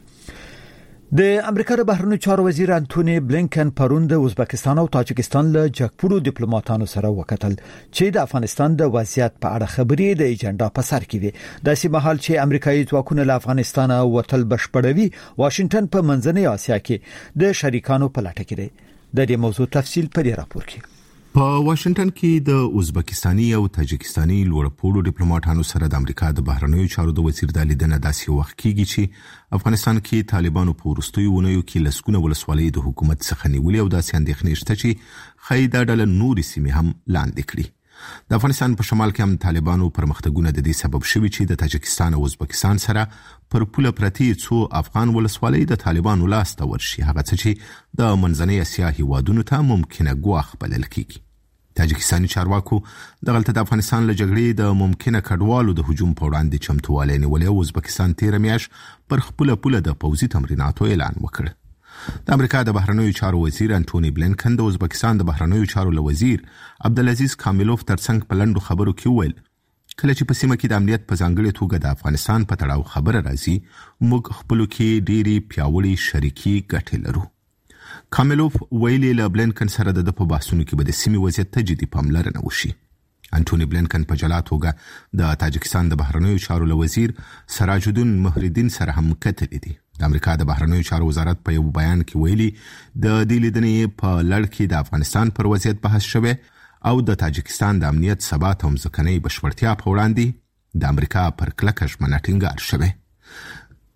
د امریکا د بهرنیو چارو وزیر انټونی بلینکن پرون د ازبکستان او تاجکستان له جګپوړو ډیپلوماټانو سره وکتل چې د افغانستان د وضعیت په اړه خبرې د ایجنډا په سر کې دي. د سیمهال چې امریکایي ځواکونه له افغانستان وتل بشپړوي واشنگټن په منځنۍ آسیا کې د شریکانو په لټه کې دی. د دې موضوع تفصیل په دې راپور کې. په واشنگټن کې د ازبکستاني او تاجکستاني لوړپوړو ډیپلوماټانو سره د امریکا د بهرنیو چارو د وزیر د لیدنې داسې وخت کېږي چې افغانستان کې طالبانو په وروستیو ونیو کې لسګونه ولسوالۍ د حکومت څخه نیولې او داسې اندېښنې شته چې ښایي دا ډله نورې سیمې هم لاندې کړي. د افغانستان په شمال کې هم طالبانو پرمختګونه د دې سبب شوي چې د تاجکستان او ازبکستان سره پر پوله پرتې څو افغان ولسوالۍ د طالبانو لاس ته ورشي، هغه څه چې د منځنۍ اسیا هیوادونو ته ممکنه ګواښ بلل کېږي. تاجکستاني چارواکو دغلته د افغانستان له جګړې د ممکنه کډوالو د هجوم په وړاندې چمتووالی نیولی او ازبکستان تېره میاشت پر خپله پوله د پوځي تمریناتو اعلان وکړ. د امریکا د بهرنیو چارو وزیر انټونی بلینکن د ازبکستان د بهرنیو چارو له وزیر عبدالعزیز کامیلوف ترڅنګ په لنډو خبرو کې وویل کله چې په سیمه کې د امنیت په ځانګړې توګه د افغانستان په تړاو خبره راځي موږ خپلو کې ډېرې پیاوړې شریکي ګټې لرو. کامیلوف ویلي له بلینکن سره د په بحثونو کې به د سیمې وضعیت ته جدي پاملرنه وشي. انټونی بلینکن په جلا توګه د تاجکستان د بهرنیو چارو له وزیر سراج الدین محردین سره هم کتلې دي. د امریکا د بهرنیو چارو وزارت په یو بیان کې ویلي د دې لیدنې په لړ کې د افغانستان پر وضعیت بحث شوی او د تاجکستان د امنیت ثبات او ځمکنۍ بشپړتیا په وړاندې د امریکا پر کلکه ژمنه ټینګار شوی.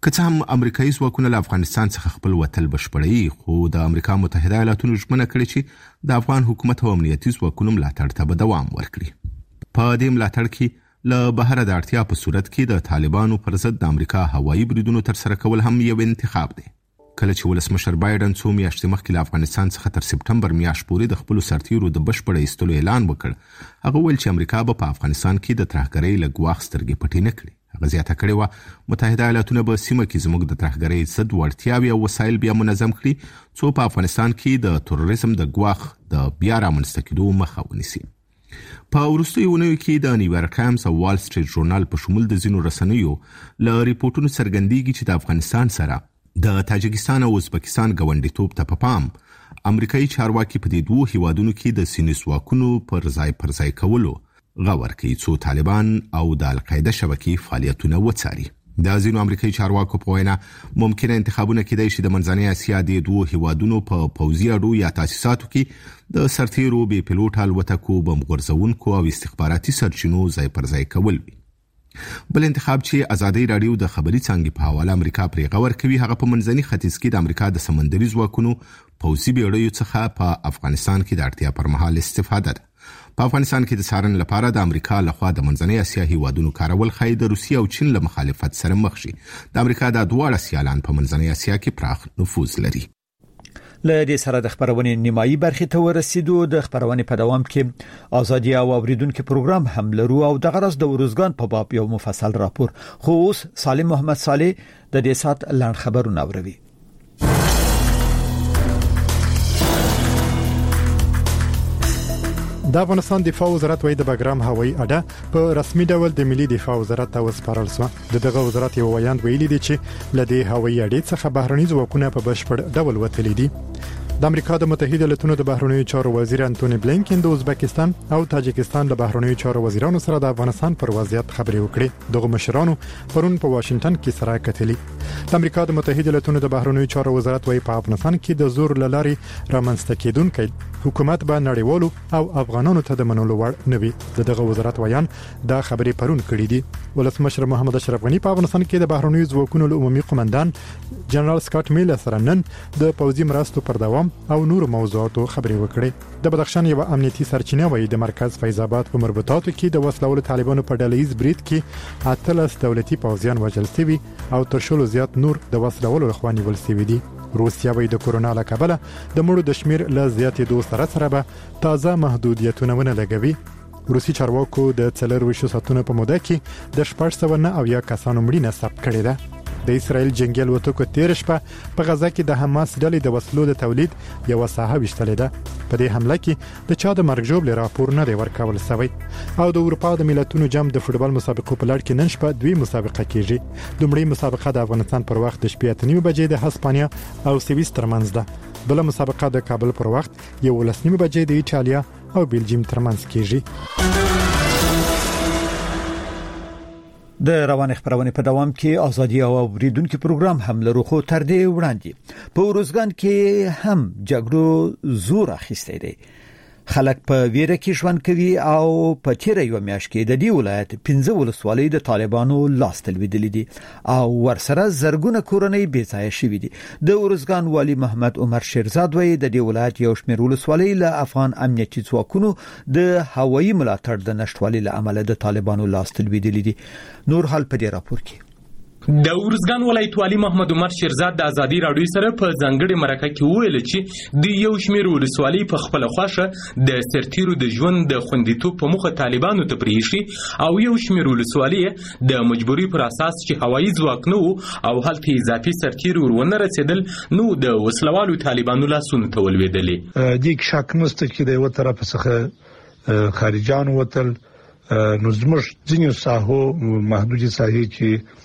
که څه هم امریکایي ځواکونه له افغانستان څخه خپل وتل بشپړوي، خو د امریکا متحده ایالاتونو ژمنه کړې چې د افغان حکومت او امنیتي ځواکونو ملاتړ ته به دوام ورکړي. په دې ملاتړ کې له بهره د اړتیا په صورت کې د طالبانو پر ضد د امریکا هوایي بریدونو ترسره کول هم یو انتخاب دی. کله چې ولسمشر بایدن څو میاشتې مخکې له افغانستان څخه تر سپټمبر میاشت پورې د خپلو سرتیرو د بشپړ ایستلو اعلان وکړ، هغه ویل چې امریکا به په افغانستان کې د ترهګرۍ له ګواښ سترګې پټې نه کړي. هغه زیاته کړې وه متحده ایالاتونه به سیمه کې زموږ د ترهګرۍ ضد وړتیاوې او وسایل بیا منظم کړي څو په افغانستان کې د تروریزم د ګواښ د بیا رامنځته کېدو مخه ونیسي. په وروستیو اونیو کې د نیویارک ټایمز او وال سټریټ ژورنال په شمول د ځینو رسنیو له ریپورټونو څرګندېږي چې د افغانستان سره د تاجکستان او ازبکستان ګاونډیتوب ته په پام امریکایي چارواکي په دې دوه هیوادونو کې د سیمې ځواکونو پر ځای کولو غور کوي څو طالبان او د القاعده شبکې فعالیتونه وڅاري. د ځینو امریکایي چارواکو په وینا ممکنه انتخابونه کېدای شي د منځنۍ اسیا د دوه هیوادونو په پوځي اډو یا تاسیساتو کې د سرتیرو بې پیلوټ الوتکو، بم غورځونکو او استخباراتي سرچینو ځای پر ځای کول وي. بل انتخاب چې ازادي رادیو د خبري څانګې په حواله امریکا پرې غور کوي هغه په منځني ختیځ کې د امریکا د سمندري ځواکونو پوځي بیړیو څخه په افغانستان کې د اړتیا پر مهال استفاده ده. په افغانستان کې د څارنې لپاره د امریکا لخوا د منځنۍ اسیا هیوادونو کارول ښایي د روسیې او چین له مخالفت سره مخ شي. د امریکا د دواړه سیالان په منځنۍ اسیا کې پراخ نفوذ لري. له دې سره د خبرونې نیمایي برخې ته ورسېدو. د خبرونې په دوام کې ازادي او اوریدونکو پروګرام هم لرو او د غرض د ورزګان په باب یو مفصل راپور. خو اوس سالم محمد صالح د دې سات لاند خبرونه اوري. د افغانستان دفاع وزارت وایي د بګرام هوایي اډه په رسمي ډول د ملي دفاع وزارت ته وسپارل شو. دغه وزارت یو ویاند ویلي دی چې لدې هوایي اډې څخه بهرني ځواکونه په بشپړ ډول وتلي دي. د امریکا د متحده ایالاتونو د بهرنیو چارو وزیر انټونی بلینکن د ازبکستان او تاجکستان د بهرنیو چارو وزیرانو سره د افغانستان پر وضعیت خبرې وکړې. دغه مشرانو پرون په واشنگټن کې سره کتلي. د امریکا د متحده ایالاتونو د بهرنیو چارو وزارت وايي په افغانستان کې د زور لاري رامنځته کېدونکې حکومت به نړیوالو او افغانانو ته د منلو وړ نه وي. دغه وزارت ویان دا خبرې پرون کړې دي. ولسمشر محمد اشرف غنی په افغانستان کې د بهرنیو ځواکونو عمومي قومندان جنرال سکاټ میلر سره نن د پوځي مرستو پر دوام او نور موضوعاتو خبرې وکړې. د بدخشان یو امنیتي سرچینه وایي د مرکز فیض آباد په مربوطاتو کې د وسلوالو طالبانو په ډلهیز برید کې 18 دولتي پوځیان وژل شوي او تر شلو زیات نور د وسلوالو لخوا نیول شوي دي. روسیا وایي د کورونا له کبله د مړو د شمیر له زیاتېدو سره به تازه محدودیتونه ونه لګوي. روسي چارواکو د 24 ساعتونو په موده کې د 609 کسانو مړینه ثبت کړې ده. د اسرایل جنگي الوتکو تیر شپه په غزا کې د حماس ډلې د وسلو د تولید یو ساحه وشتلې ده. په دې حمله کې د چا د مرګ ژوبل راپور نه دی ورکول شوی. او د اروپا د ملتونو جام د فوتبال مسابقو په لړ کې نن شپه دوی مسابقه کیږي. لومړی مسابقه د افغانستان پر وخت د 8:30 بجې د هسپانیا او سویس ترمنځ ده. بل مسابقه د کابل پر وخت 11:30 بجې د ایتالیا او بلجیم ترمنځ کیږي. د روان خبرونه په دوام کې ازادي او اوریدونکو پروګرام هم لرو. خو تر دې وړاندې په ورزګان کې هم جګړو زور اخیستی دی. خلک په ویره کې ژوند کوي او په تیر یو میاشت کې د دې ولایت 15 ولسوالۍ د طالبانو لاس تلویدلې دي او ورسره زرګونه کورنۍ بې ځایه شوي دي. د ورزګان والی محمد عمر شیرزاد وایي د دې ولایت یو شمېر ولسوالۍ له افغان امنیتي ځواکونو د هوایي ملاتړ د نشټوالي له امله د طالبانو لاس تلویدلې دي. نور حال په دې راپور کې د ورزګان ولایت والی محمد عمر شیرزاد د ازادي رادیو سره په ځنګړي مرکه کې ویل چې د یو شمېر ولسوالۍ په خپل خوښه د سرتیرو د ژوند د خوندیتوب په مخه طالبانو ته پریښي او یو شمېر ولسوالۍ د مجبوري پر اساس چې هوایي ځواک نه او هلته اضافي سرتیرو ورونه رسیدل نو د وسلوالو طالبانو لاسونو ته ولوېدلې. د شک نشته چې د یو طرف څخه خارجانو وتل نو زموږ ځینې ساحو محدودي ساحې چې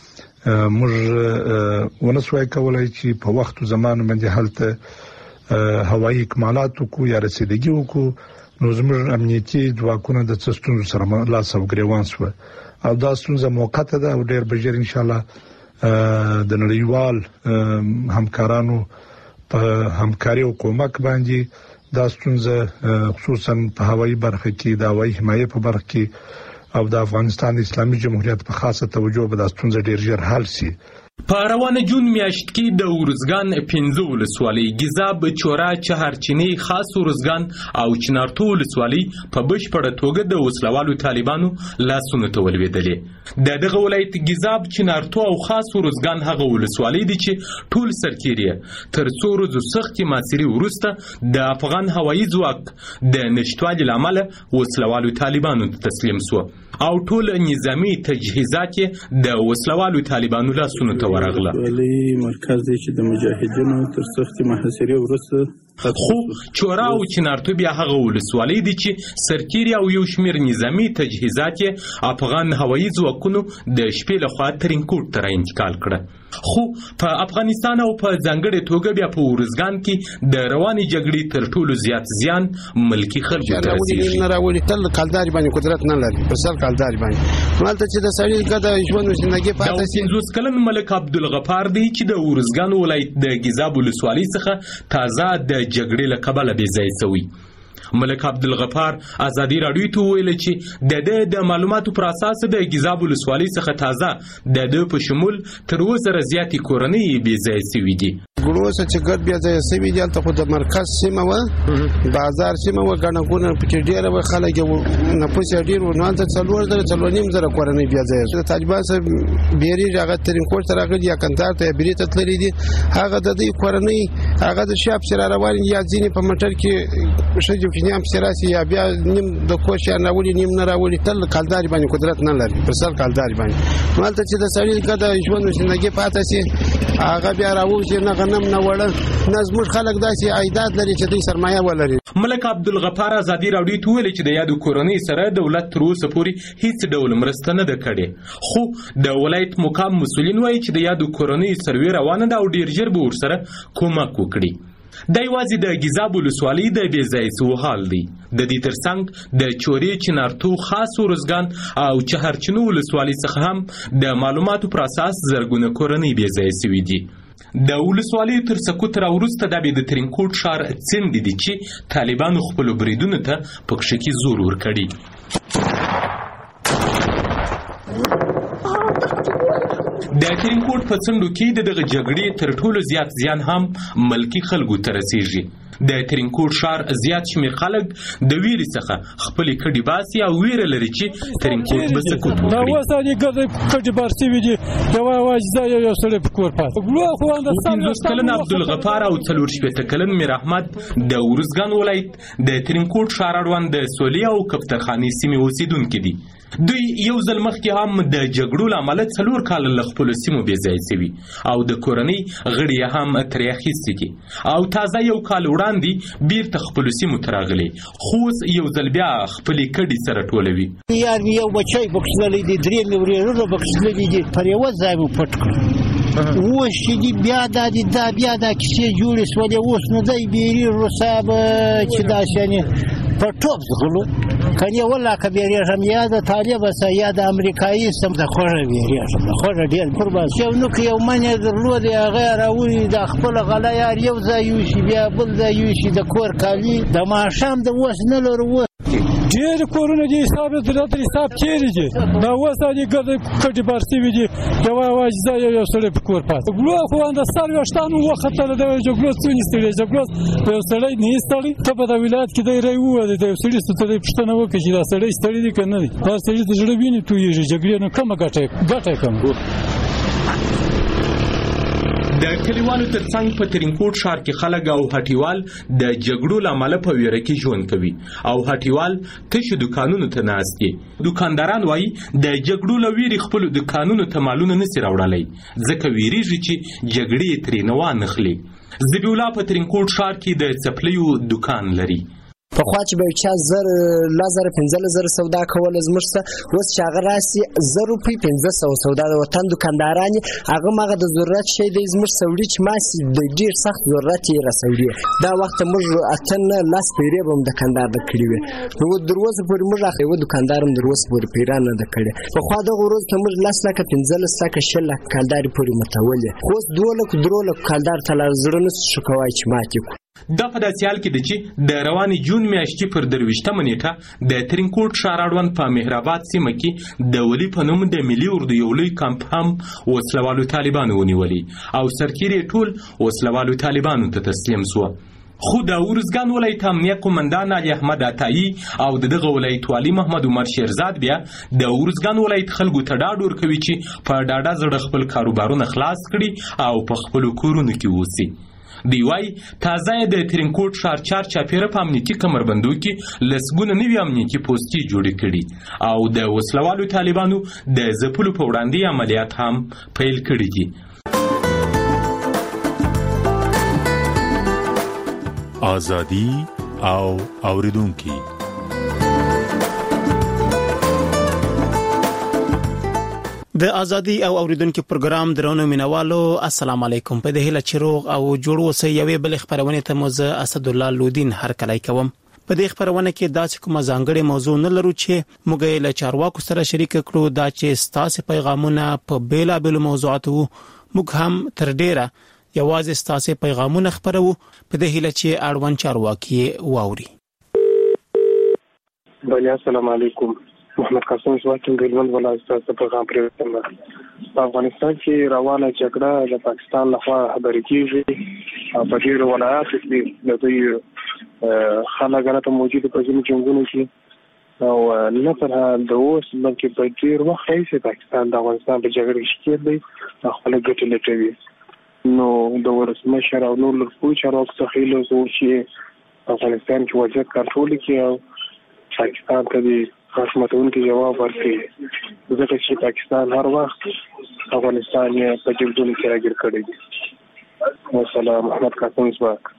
موږ ونسوي کولای چې په وخت او زمان باندې هلته هوایي اکمالات کو یا رسیدګي وکړو نو زموږ امنیتي ځواکونه د څستون سره لاس او ګریوان شو او دا ستونزه موقته ده او ډېر بجیر ان شاء الله د نړیوال همکارانو په همکاري او کومک باندې دا ستونزه خصوصا په هوایي برخه کې د هوایي حمایت په برخه کې او د افغانستان اسلامي جمهوریت په خاصه توجه به د ستونزې ډیر ژر حل شي. په روانه جون میاشت کې د ورزګان 15 ولسوالۍ ګیزاب، چورا، چهارچینی، خاص ورزګان او چنارتو ولسوالۍ په بشپړه توګه د وسلوالو طالبانو لاسونو ته ولوېدلې. د دغه ولایت ګیزاب، چنارتو او خاص ورزګان هغه ولسوالۍ دي چې ټول سرتیري تر څو ورځو سختې محاصرې وروسته د افغان هوایي ځواک د نشتوالي له امله وسلوالو طالبانو ته تسلیم سو او ټول نظامی تجهیزات د وسلوالو طالبانو لاسونو ته ورغله. مرکز دی چې د مجاهدینو تر سختې محاصرې وروسته خو چورا او چنارتو بیا هغه ولسوالۍ دي چې سرتیري او یو شمېر نظامی تجهیزات افغان هوایي ځواکونو د شپې لخوا ترینکوټ ته انتقال کړه. خو په افغانستان او په ځانګړې توګه بیا په ورزګان کې د روانې جګړې تر ټولو زیات زیان ملکی خلکو ته رسېږي. نه راولي تل کلداري باندې قدرت نه لري، په سر کلداري باندې مالته چې د سړي ګډه ژوند زندګي پاتې شي. 50 کلن ملک عبدالغفار دی چې د ورزګان ولایت د ګیزاب ولسوالۍ څخه تازه د جګړې له کبله بې ځایه شوی. ملک عبدالغفار ازادي راډیو ته ویل چې د معلوماتو پر اساس د ګیزاب ولسوالۍ څخه تازه د په شمول تر 2000 زیاتې کورنۍ بې ځایه شوي دي. ګړوسه چې ګډ بیا ځای سوي دي هلته خو د مرکز سیمه وه، بازار سیمه وه، ګڼه ګوڼه پکې ډېره وه، خلک یې نفوس یې ډېر و، نو هلته 4,000 کورنۍ بیا ځای د طالبان سره بیریږي، هغه ترینکوټ ته راغلي یا کندهار ته یا بیرې ته تللي دي. هغه د دوی کورنۍ هغه د شا پسې را روان یا ځینې په موټر کې ښځې پسې هم پسې راسي یا بیا نیم د کوچ یا راولي نیم نه راولي، تل کلداري باندې قدرت نه لري، په سر کلداري باندې. نو هلته چې د سړي ګډه ژوند زندګي پاتې شي، هغه بیا راوځي نه غنم نه وړه نه زموږ خلک داسې عایدات لري چې دوی سرمایه ولري. ملک عبدالغفار ازادي راډیو ته ویل چې د یادو کورنۍ سره دولت تر اوسه پورې هیڅ ډول مرسته نه ده کړې. خو د ولایت مقام مسؤلین وایي چې د یادو کورنۍ سروې روانه ده او ډیر ژر به ورسره کومک وکړي. دا یوازې د ګیزاب ولسوالۍ د بې ځایه سوو حال دی. د دې ترڅنګ د چورې، چنارتو، خاص ورزګان او چهارچینو ولسوالۍ څخه هم د معلوماتو پر اساس زرګونه کورنۍ بې ځایه سوي دي. د ولسوالیو تر سقوط راوروسته دا به د ترینکوټ ښار څنډې دي چې طالبانو خپلو بریدونو ته په کښې کې زور ورکړي. د ترینکوټ په څنډو کې د دغه جګړې تر ټولو زیات زیان هم ملکی خلکو ته رسېږي. د ترینکوټ ښار زیات شمېر خلک د ویرې څخه خپلې کډې باسي او ویره لري چې ترینکوټ به سقوط وکړي. دا اوس دې کډې بار شوي دي، یوازې دا یو سړی په کور پاتې. 50 کلن عبدالغفار او 4 کلن میر احمد د ورزګان ولایت د ترینکوټ ښار اړوند د سولې او کفترخانې سیمې اوسېدونکي دي. دوی یو ځل مخکې هم د جګړو له امله 4 کاله له خپلو سیمو بې ځایه شوي او د کورنۍ غړي یې هم ترې اخیستي دي او تازه یو کال وړاندې بیرته خپلو سیمو ته راغلي، خو اوس یو ځل بیا خپلې کډې سره ټولوي. یار مې یو بچی پکښې تللی دی، 3 مې ورېرونه پکښې تللي دي، پر یوه ځای مو پټ کړل. اوس چې دي بیا بیا دا کیسې جوړې شولې، اوس نو دی بیریږو صاحب چې داسې یعنې په ټوپ ځغلو کنې والله که بیریږم یا د طالب سه یا د امریکایي سم د خوږه بیریږم، د خوږه ډېر قربان یو نوک یو منې درلودې هغه یې راولي د خپله غله یار یو ځای یوشي بیا بل ځای یوشي د کور کالي د ماښام د اوس نه لرو. ډېر کورونه دي حساب د حساب چیرې دي، دا اوس دې ګډې کډې بار شوي دي، یوازې دا یو سړی په کور پاتې. جګړو خو د څلوېښتانو وختله د جګړو څونې ستړی جګړو په یو سړی نه یې ستړی. ته په دا ولایت کې دی رای ووایه د یو سړي څه ته پوښتنه وکړه چې دا سړی ستړی دی که نه دی. دا سړي د زړه وینې تویېږي، جګړې نه کمه ګټه یې کمه. د کلیوالو ترڅنګ په ترینکوټ ښار کې خلک او هټیوال د جګړو له امله په ویره کې ژوند کوي او هټیوال تشو دکانونو ته ناست دي. دکانداران وایي د جګړو له ویرې خپلو دکانونو ته مالونه نسي راوړلی، ځکه ویریږي چې جګړې یې ترې نه وانخلي. ذبیح الله په ترینکوټ ښار کې د څپلیو دکان لري. پخوا چې به یو چا 10,000-15,000 سودا کوله زموږ څه، اوس چې هغه راسي 1,500 سودا د وطن دکانداران هغه مغه د ضرورت شی دی زموږ سوړي چې ماسي د ډیر سخت ضرورت یې رسوي. دا وخت موږ اتن لاس پیری به دکاندار د کړی وي، نو دروازه پورې موږ راخې و دکاندارم دروازه پورې پیران نه د کړی. پخوا د غروز ته موږ 10,000-15,000 شل کالدار پورې متولې، خو 2 لک کالدار تل زړه نه شو کوي چې ماتي. دا په داسې حال کې ده چې د روانې جون میاشتې پر 23 نیټه د ترینکوټ ښار اړوند په مهرآباد سیمه کې د ولي په نوم د ملي اردو یو لوی کمپ هم وسلوالو طالبانو ونیولي او سرتیري ټول وسلوالو طالبانو ته تسلیم شو. خو د ارزګان ولایت امنیه قومندان علي احمد عطایی او دغه ولایت والی محمد عمر شیرزاد بیا د ارزګان ولایت خلکو ته ډاډ ورکوي چې په ډاډه زړه خپل کاروبارونه خلاص کړي او په خپل کورونو کې اوسي. دی وايي تازه د ترینکوټ ښار چارچاپیره په امنیتي کمربندو کې لسګونه نوي امنیتي پوستې جوړې کړي او د وسلوالو طالبانو د ځپلو په وړاندې عملیات هم پیل کړي دي. آزادي او اوریدونکي د ازادي او اوریدونکو پروګرام درونو مینوالو السلام علیکم. په دې هله چروغ او جوړ وسه یوې بل خبرونه ته موزه اسد الله لودین هر کله کوم. په دې خبرونه کې داسې کومه ځانګړې موضوع نه لرو چې موږ له چارواکو سره شریک کړو دا چې ستاسو پیغامونه په بیلا بیل موضوعاتو موږ هم تر ډیره یوازې ستاسو پیغامونه خبرو په دې هله چې اړوند چارواکي واوري. بله السلام علیکم. محمد قاسم زواکم د هلمند ولایت څخه پیغام پرېوتم. په افغانستان کې روانه جګړه د پاکستان لخوا خبرې کیږي او په ډیرو ولایاتو کې د دوی خلک راته موجود په ځینو جنګونو کې او نه تر د اوس بلکې په ډیر وخت راهیسې پاکستان د افغانستان په جګړه کې ښکېل دی او خپل ګټې لټوي. نو د ولسمشر او نور لوی چارواکو څخه هیله کوو چې افغانستان کې وضعیت کنټرول کړي او پاکستان ته د خصمتونکو جواب ورکړي ځکه چې پاکستان هر وخت افغانستان یې په جګړو کې راګیر کړی دی. والسلام. محمد قاسم زواک.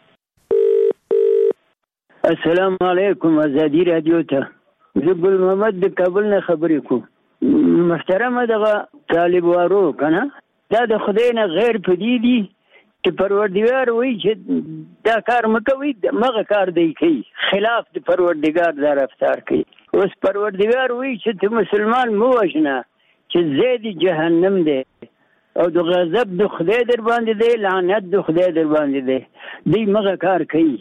السلام علیکم. ازادي رادیو ته زبل محمد د کابل نه خبرې کوم. محترم دغه طالب وارو کنه دا د خدای نه غیر پدې دي چې پروردګار وایي چې دا کار مکوي مغه کار دی کوي خلاف د پروردګار دا رفتار کوي. اوس پروردګار وایي چې ته مسلمان مو وژنه چې زید جهنم دی او د غضب د خدای در باندې دی لعنت د خدای در باندې دی دی مغه کار کوي.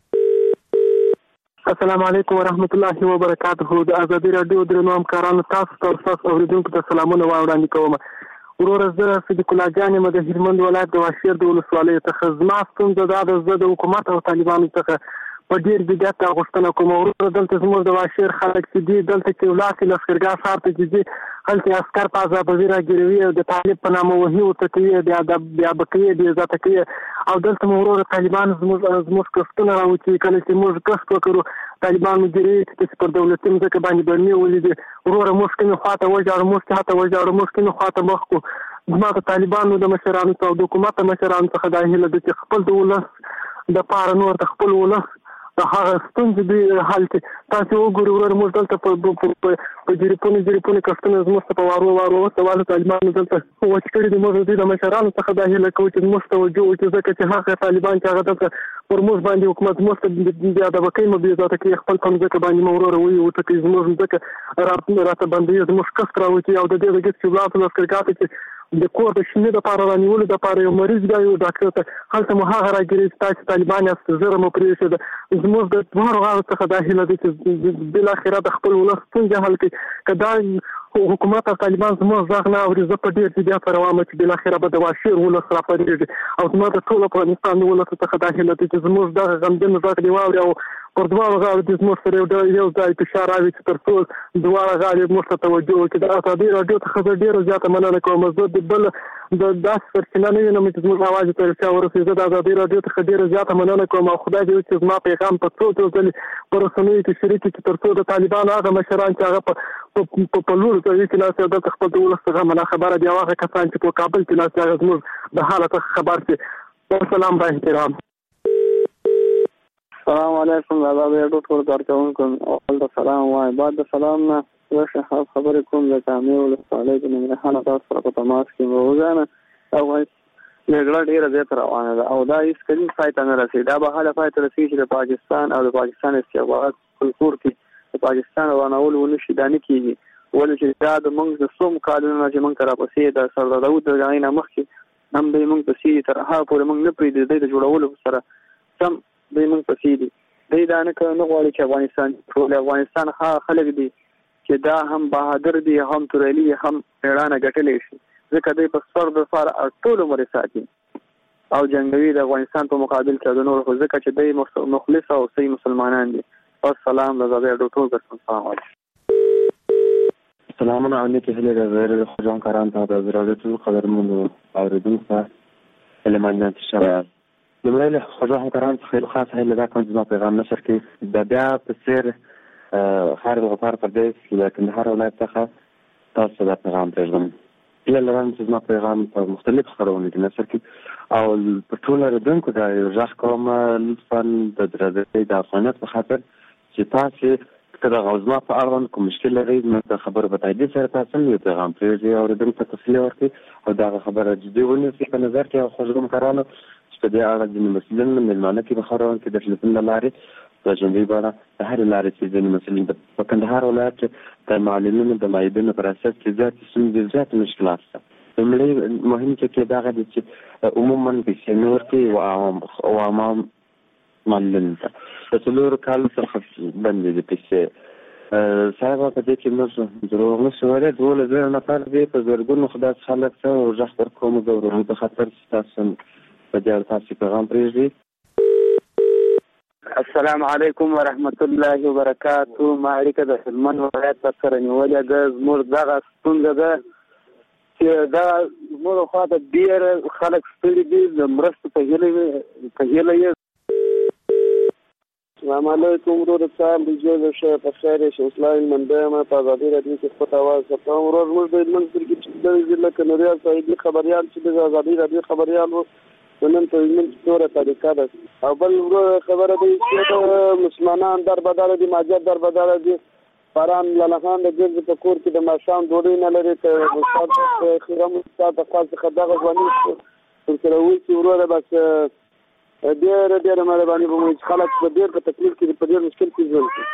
السلام علیکم ورحمت الله وبرکاته. د ازادي رادیو درنو همکارانو تاسو ته اوریدونکو ته سلامونه وړاندې کوم. ورور زه صدیق الله جان یم د هلمند ولایت د واشیر د ولسوالۍ څخه. زما ستونزه دا ده زه د حکومت او طالبانو څخه په ډیر جدیت غوښتنه کوم. ورور دلته زموږ د واشیر خلک چې دي دلته کې ولاړ لښکرګاه ښار ته چې دي هلته عسکر په عذابوي راګیروي او د طالب په نامه وهي ورته کوي بیا به کوي بې عزته کوي او دلته مو ورور طالبان زموږ کښتونه راوچي کله چې موږ کښت وکړو طالبان مدیریت چې پر دولتي مځکه باندې برني ولیدې وروره موږ کومې خواته وژاړو موږ هاته وژاړو موږ کومې خواته مخ کړو. زما د طالبانو د مشرانو څخه او د حکومت د مشرانو څخه دا هیله ده چې خپل د ولس د پاره نور د خپل ولس هغه ستونزې دوی حل کړي. تاسو وګورئ ورور موږ دلته په جریپونې کښتونه زموږ ته په وارو سوالو طالبانو دلته وچ کړي دي. موږ دوی د مشرانو څخه دا هیله کوو چې موږ توجه وکړي ځکه چې هغه طالبان چې هغه دلته پر موږ باندې حکومت موږ ته بیا د بقۍ مو بې عزته کوي خپل په مځکه باندې مو وروره وایي وټکوي زموږ مځکه راته بندوي زموږ کښت راوچي او د دې د ګټ چې ولاړ لښکرګاه ته چې د کور د شینې دپاره رانیولو دپاره یو مریض بیا یو ډاکټر ته هلته مو هغه راګیري چې تاسې طالبان یاست ژر مو پرېښوده. زموږ د دواړو غاړو څخه دا هیله ده چې بالاخره د خپل ولس ستونزې حل کړي. که دا حکومت او طالبان زموږ غږ نه اوري زه په ډېر جدیت سره وایم چې بالاخره به د واشیر ولس راپارېږي او زما د ټول افغانستان د ولسو څخه دا هیله ده چې زموږ دغه غمجن غږ دې واوري او پر دواړو غاړو دې زموږ سره یو ځای فشار راوړي چې تر څو دواړه غاړې موږ ته توجه وکړي. د ازادي راډیو څخه زه ډېره زیاته مننه کوم. زه د بل د داسې سرچینه نه وینم چې زموږ اواز ته رسیا ورسوي. زه د ازادي راډیو څخه ډېره زیاته مننه کوم او خدای دې وکړي چې زما پیغام په څو ځلې په رسنیو کې شریک کړي تر څو د طالبانو هغه مشران چې هغه په لوړ ځای کې ناست دي دلته خپل د ولس څخه منا خبره دي او هغه کسان چې په کابل کې ناست هغه زموږ د حالت څخه خبر شي. والسلام با احترام. السلام علیکم آزاد راډیو ټول کارکونکو اول د سلام وایم بعد د سلام نه زه خبرې کوم د کامې ولسوالۍ د ننګرهار تاسو سره په تماس کې وګورم. او جګړه ډېره زیاته روانه ده او دا هیڅ کله پای ته نه رسېږي. دا به هله پای ته رسېږي چې د پاکستان او د پاکستان استخبارات کلتور کې د پاکستان روانول ونه شي دا نه کېږي. ولې چې دا د موږ د څوم کالونو چې موږ راپسې د سردار داود د جنګ نه مخکې هم دوی موږ پسې تر هغه پورې موږ نه پرېږدي د جوړولو سره سم دوی موږ پسې دي. دوی دا نه غواړي چې افغانستان ټول افغانستان خلک دي چې دا هم بهادر دي، هم تورلي، هم میړانه ګټلی شي، ځکه دوی په سر د سار ټول عمر ساتي او جنگوي د افغانستان په مقابل کې د نور، خو ځکه چې دوی مخلص او صحیح مسلمانان دي. السلام لزاده ډاکټر ګرسن السلام علیکم. سلامونه علیکم هله د غیر خجان کاران ته د زراعتي قدرمنو اوریدونکو المان شباب لمړی له خجان کاران خیلی خاص هله دا کوم ځما پیغام نشر کې د بیا په سیر خارج الغفار پردیس لکه هر ولایت څخه تاسو دا پیغام پېژنم. له لرم چې ځما پیغام په مختلف خبرونه کې نشر کې او په ټول اوریدونکو دا ځخ کوم لطفا د درځي د افغانیت په خاطر چې تاسو کله غوښمه په اړوند کوم مشکل لري نو د خبرو په تایید سره تاسو یو پیغام پرېږدئ او د تفصیل ورکړئ او دا خبره جدي ونیسئ په نظر کې او خوشګم کارانو چې د اړه د مسلمانانو ملمانه کې بخارون کې د ټلیفون لارې د جنبي باندې د هر لارې چې د مسلمانانو په کندهار ولایت کې د معلوماتو د مایدونو پر اساس کې ذات مشکلات دي. لمړی مهم چې دا غوډه چې عموما په سنور کې او عوام معلومات د څلور کال څخه باندې د پیسې صاحب په دې کې موږ دروغ نه شوړې ډول زه نه پر دې په زرګونو خدای خلک ته او ځخ پر کوم ضروري په خاطر تاسو په دې تاسو پیغام پرېږدي. السلام علیکم ورحمت الله وبرکاتہ. ما اړیکه د سلمان ولایت سره نیولې ده. زموږ دغه ستونزه ده چې دا زموږ خواته ډېر خلک ستړي دي د مرستو په هیله. السلام علیکم ورور صاحب جوړ شه په خیر شه اسلام منډه ما په ازادي راډیو کې خپل आवाज کوم. ورور موږ د منځ کې چې د ضلع کنوریا صاحب خبريال چې د ازادي راډیو خبريال وو نن په منځ تور طریقه ده او بل خبره ده چې مسلمانان در بدل دي ماجر در بدل دي فرام لالخان د ګرځ په کور کې د ماشام ډوډۍ نه لري ته استاد خیرم استاد خاص خدغه ځواني تر وی چې ورور بس ډېر مهرباني به موږ خلک په ډېر په تکلیف کې په ډېر مشکل کې ژوند کوي.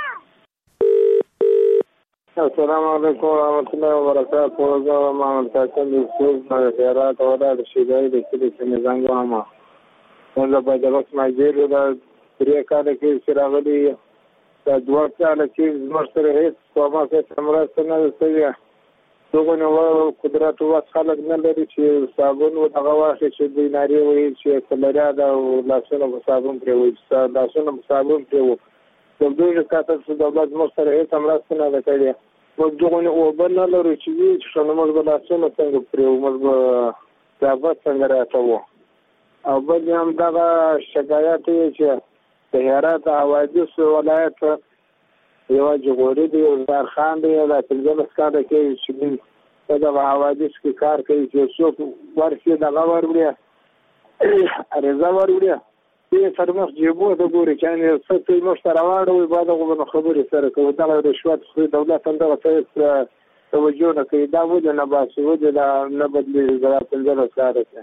السلام علیکم ورحمۃ اللہ وبرکاتہ. زه محمد قاسم یوسف د خیرات ولایت شیدای د کلی څخه زنګ ما زه په دغه ماجر د پرې کال کې راغلي د دوه کال کې زموږ سره هیڅ کومه څه نه وسوي. دغه نو قدرت او خلک نه لري چې صابون او دغه واخې چې د ناری وي چې کلریا دا لاسونه صابون پرې وي لاسونه صابون پرې وي د دوی کاتل چې دولت مو سره هیڅ امراسته نه کوي. موږ دغه نو بل نه لري چې شنو موږ لاسونه څنګه پرې وي موږ ثابت څنګه راځو او بل هم دغه شکایت چې د هرات حوادث ولایت یو جوړې دی زار خان دی دا څنګه مسکاده کې چې دا حوادث کې کار کوي چې څوک ورشي دا غوړ وړي ارزا وړي په فرمخ جيبو د ګوري چې نه څه مو سره واړوي بعد غو خبرې سره کوي دا رشوت خو دولت څنګه توجه نه کوي دا ود نه باسي ود دا نه بدلي زړه څنګه کار کوي.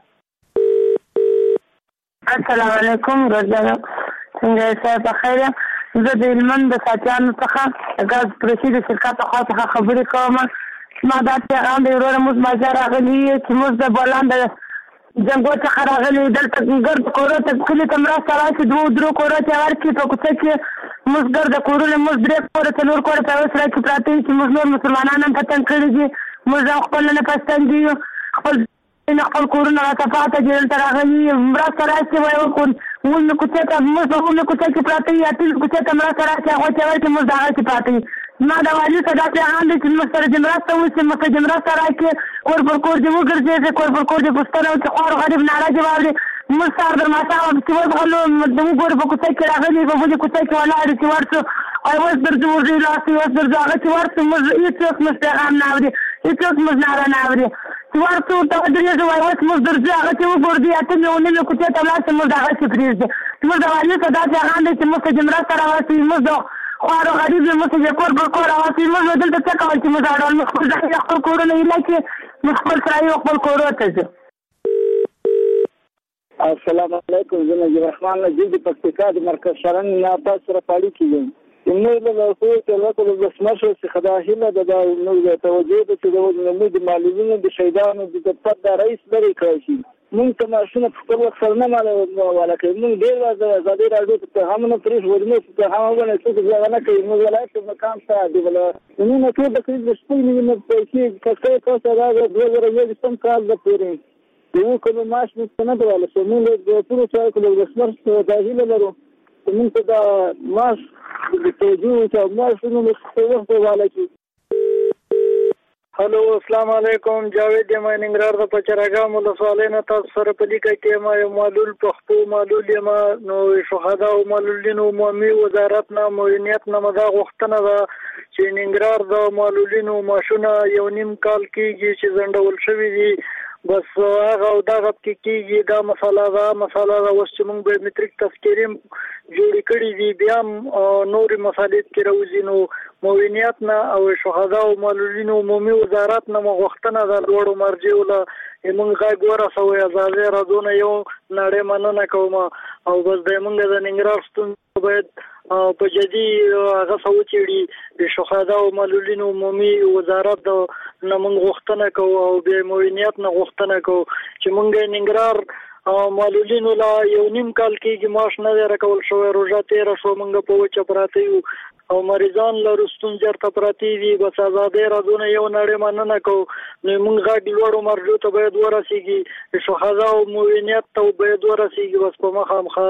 السلام علیکم ورځه څنګه تاسو په خیر؟ زه د هلمند د ساتیانو څخه غاز پرسي د شرکت څخه خبرې کوم. ما دا پیغام دی وروره موږ ماجر راغلي چې موږ د بولان د جنګو څخه راغلي دلته ګرد کورو ته کلي ته مرسته راشي درو کورو چې ورکړي په کوڅه کې موږ ګرد کورونه موږ درې کور څلور کور په اوس راځي پراته چې موږ نور مسلمانان هم پتن کړی دي موږ خپل نه پستان دي خپل کورونه راته پاته دي دلته راغلي مرسته راشي وایو ول کوڅه ته موږ ول کوڅه کې پراته یا تل کوڅه ته مرسته راشي هغه چې ورکړي موږ دغه چې پاته ما دا والی صدا پیغام دی چې موږ سره جمراسته وشي موږ جمراسته راکړي کور پر کور دې وګرځي کور پر کور دې پوښتنه وکړي خور غریب ناراضي واوري موږ سره در ماښام چې وګورو موږ ګور په کوڅه کې راغلي په بده کوڅه کې ولاړ چې ورته او اوس درځو ورځي لاسي اوس درځو هغه چې ورته موږ هیڅ موږ پیغام نه اوري هیڅ موږ نه اوري چې ورته ته درې ځوای اوس موږ درځو هغه چې وګورو اته یو نه کوڅه ته لاس موږ هغه چې پریږدي موږ دا والی صدا پیغام دی چې موږ جمراسته راوځي موږ خور غریب موږ کور پر کور راوځي موږ دلته څه کوي چې موږ اړول موږ خپل کورونه یې لکه موږ خپل سره خپل کورو ته ځو. السلام علیکم زه نجیب الرحمن نجیب د پکتیکا د مرکز شرن نه تاسو سره پاړی کیږم. موږ له خپل ټولو د سمشو څخه د هیله د نو توجه د موږ د معلومینو د شهیدانو د پد رئیس لري کړی شي مونږ ته ماشونه په خپل وخت سره نه مالا کوي. مونږ ډېر د ازادي راډیو ته هم نه پرېښ ورمو ته هم ونه څه ځای نه کوي. مونږ ولایت مقام ته دی ولا نو ټول د کړي د سپین نه پیسې کښته کښته راځي 2021 کال د پورې یو کوم ماش نه درواله چې مونږ د ټول څه کولو د سمرت داخله لرو. مونږ ته د ماش د توجیه او ماش نو په وخت والا کې. هلو السلام علیکم، جاوید یم ننګرهار د پچرګام ولسوالۍ نه تاسو سره په لیکه کې ما یو معلول پښتو معلول یم. نو شهدا او معلولینو عمومي وزارت نه معاونیت نه مدا غوښتنه ده چې ننګرهار د معلولینو ماشونه یو نیم کال کېږي چې ځنډول شوي دي. بس هغه او دغه کېږي دا مسله ده اوس چې موږ بایومټریک تذکرې جوړې کړي دي بیا نورې مسالې کې راوځي. نو معاونیت نه او شهدا او معلولینو عمومي وزارت نه غوښتنه ده لوړو مرجعو له موږ غږ ورسوي. ازادي راډیو نه یو نړۍ مننه کوم او بس د موږ د ننګرهار ستونزې باید په جدي هغه سوچېږي. د شهدا او معلولینو عمومي وزارت نه موږ غوښتنه کوو او د معاونیت نه غوښتنه کوو چې موږ ننګرهار معلولینو لا یو نیم کال کېږي معاش نه دی راکول شوی. روژه تېره شوه موږ په وچه پراته یو او مریضان لرو ستونزې ورته پراته دي. بس ازادي راډیو نه یو نړۍ مننه کوو. نو موږ غږ لوړو مرجعو ته باید ورسېږي، شهدا او معاونیت ته باید ورسېږي. بس په مخامخه.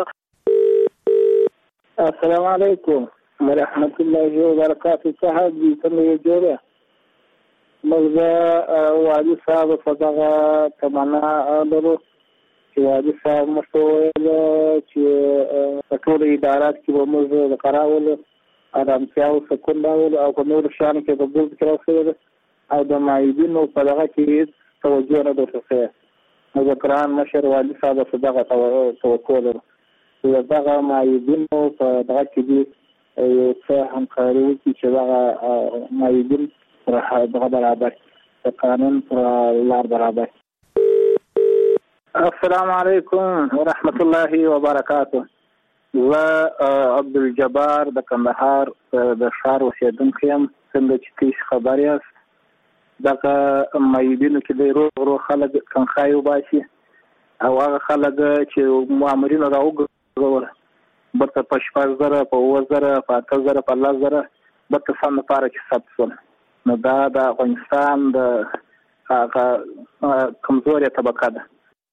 السلام علیکم ورحمت الله وبرکاته. صاحب دې څنګه جوړه؟ موږ والي صاحب په دغه تمنا لرو چې والي صاحب مشته ویل چې په ټول ادارات کې به موږ د قراول ارامتیا او سکون راول او په نور شان کې په بل کې راوړل او د مایدینو په دغه کې توجه نه درته. نو ذکران مشر والي صاحب په دغه توکل دغه مایدینو په دغه کې دي یو څه همکاري وکړي چې دغه مایدین دغه برابر د قانون پر لار برابر. السلام علیکم ورحمت الله وبرکاته. زه عبدالجبار د کندهار د ښار اوسېدونکی یم. څنګه چې تاسو خبر یاست دغه مایدینو کې د ورو خلک تنخواه وباسي او هغه خلک چې مامورینو راوګرځول برته په 6,000 په 9,000 په 8,000 په 10,000 برته سم لپاره کې ثبت شول. نو دا د افغانستان د هغه کمزوري طبقه ده.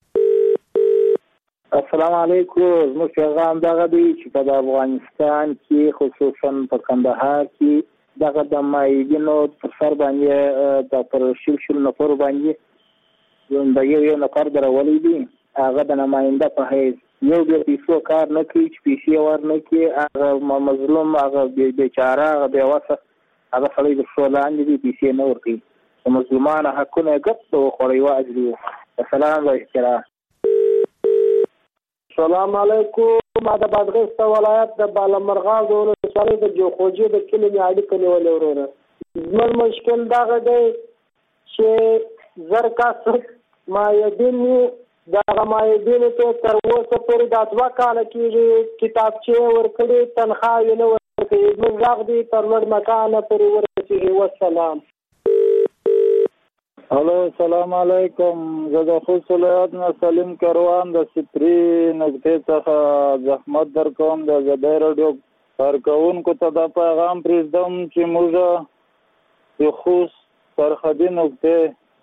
السلام علیکم. زموږ پیغام دغه دی چې په افغانستان کې خصوصا په کندهار کې دغه د مایدینو پر سر باندې د پر شل نفر باندې د یو نفر درولې دي. هغه د نماینده په حیث یو د پیسو کار نه کوي چې پیسې ورنه کوي. هغه مظلوم هغه بیچاره هغه بیوسه هغه سړی د شو لاندې دي پیسې نه ورکوي. د مظلومانو حقونه یې ګپ وخوړی واجري. السلام و احترام. السلام علیکم. ما د بادغیس ولایت د بالامرغان د ولسوالۍ د جوخوجي د کلي اړیکه نیولې وروره. زموږ مشکل دغه دی چې زر کسه مایدین دغه مایدینو ته تر اوسه پورې دا 2 کاله کېږي کتابچې ورکړي تنخواه یې نه ورکوي. زموږ غږ دی تر لوړ مکانه پورې ورسېږي. والسلام. الو السلام علیکم. زه د خوست ولایت نه سلیم کروان د سپری نقطې څخه زحمت درکوم. د ازادي راډیو کارکوونکو ته دا پیغام پرېږدم چې موږ د خوست سرحدي نقطې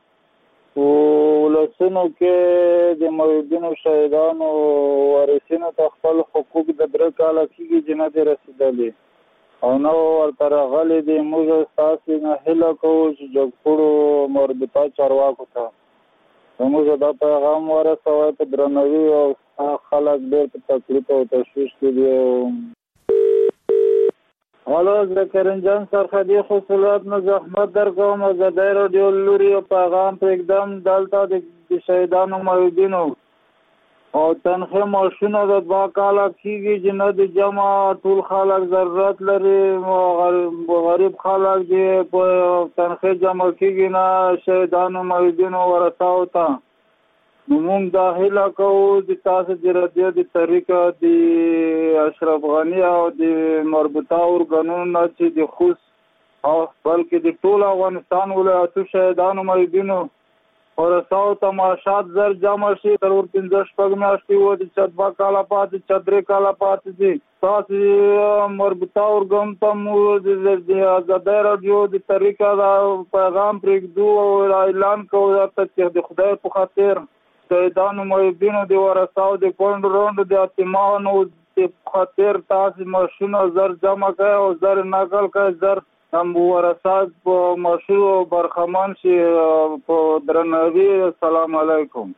ولسونو کې د موجودینو شهیدانو وارثینو ته خپل حقوق د 3 کاله کېږي چې نه دي رسېدلي او نو ورته راغلي دي. موږ ستاسې نه هیله کوو چې جګپوړو مربوطه چارواکو ته موږ دا پیغام ورسوئ په درناوي او خلک ډېر په تکلیف او تشویش کې دي. الو زه کریم جان سرحدي خوست ولایت نه زحمت درکوم. ازادي راډیو لوري پیغام پرېږدم. دلته د شهیدانو موجودینو او تنخواه ماشونه د 2 کاله کېږي چې نه د جمع ټول خلک ضرورت لري. غریب خلک دي په تنخواه جمع کېږي نه شهیدانو موجودینو ورثاو ته. نو موږ دا هیله کوو چې تاسو د راډیو د طریقه د اشرف غني او د مربوطه ارګانونو چې د خوست او بلکې د ټول افغانستان ولایتو شهیدانو موجودینو ورساو تماشات زر جمع شي ترور 15 شپږ میاشتې و د چتبا کالا پاتې چترې کالا پاتې دي تاسو مربوطه ورګم ته د آزادۍ رادیو د طریقه دا پیغام پرېږدو او اعلان کوو چې د خدای په خاطر شهیدانو محبینو د ورساو د کونډ روند د اتمانو د خاطر تاسو ماشینو زر جمع کړئ او زر نقل کړئ زر هم ورساد په مشروع برخمان شي په درنوي. السلام علیکم.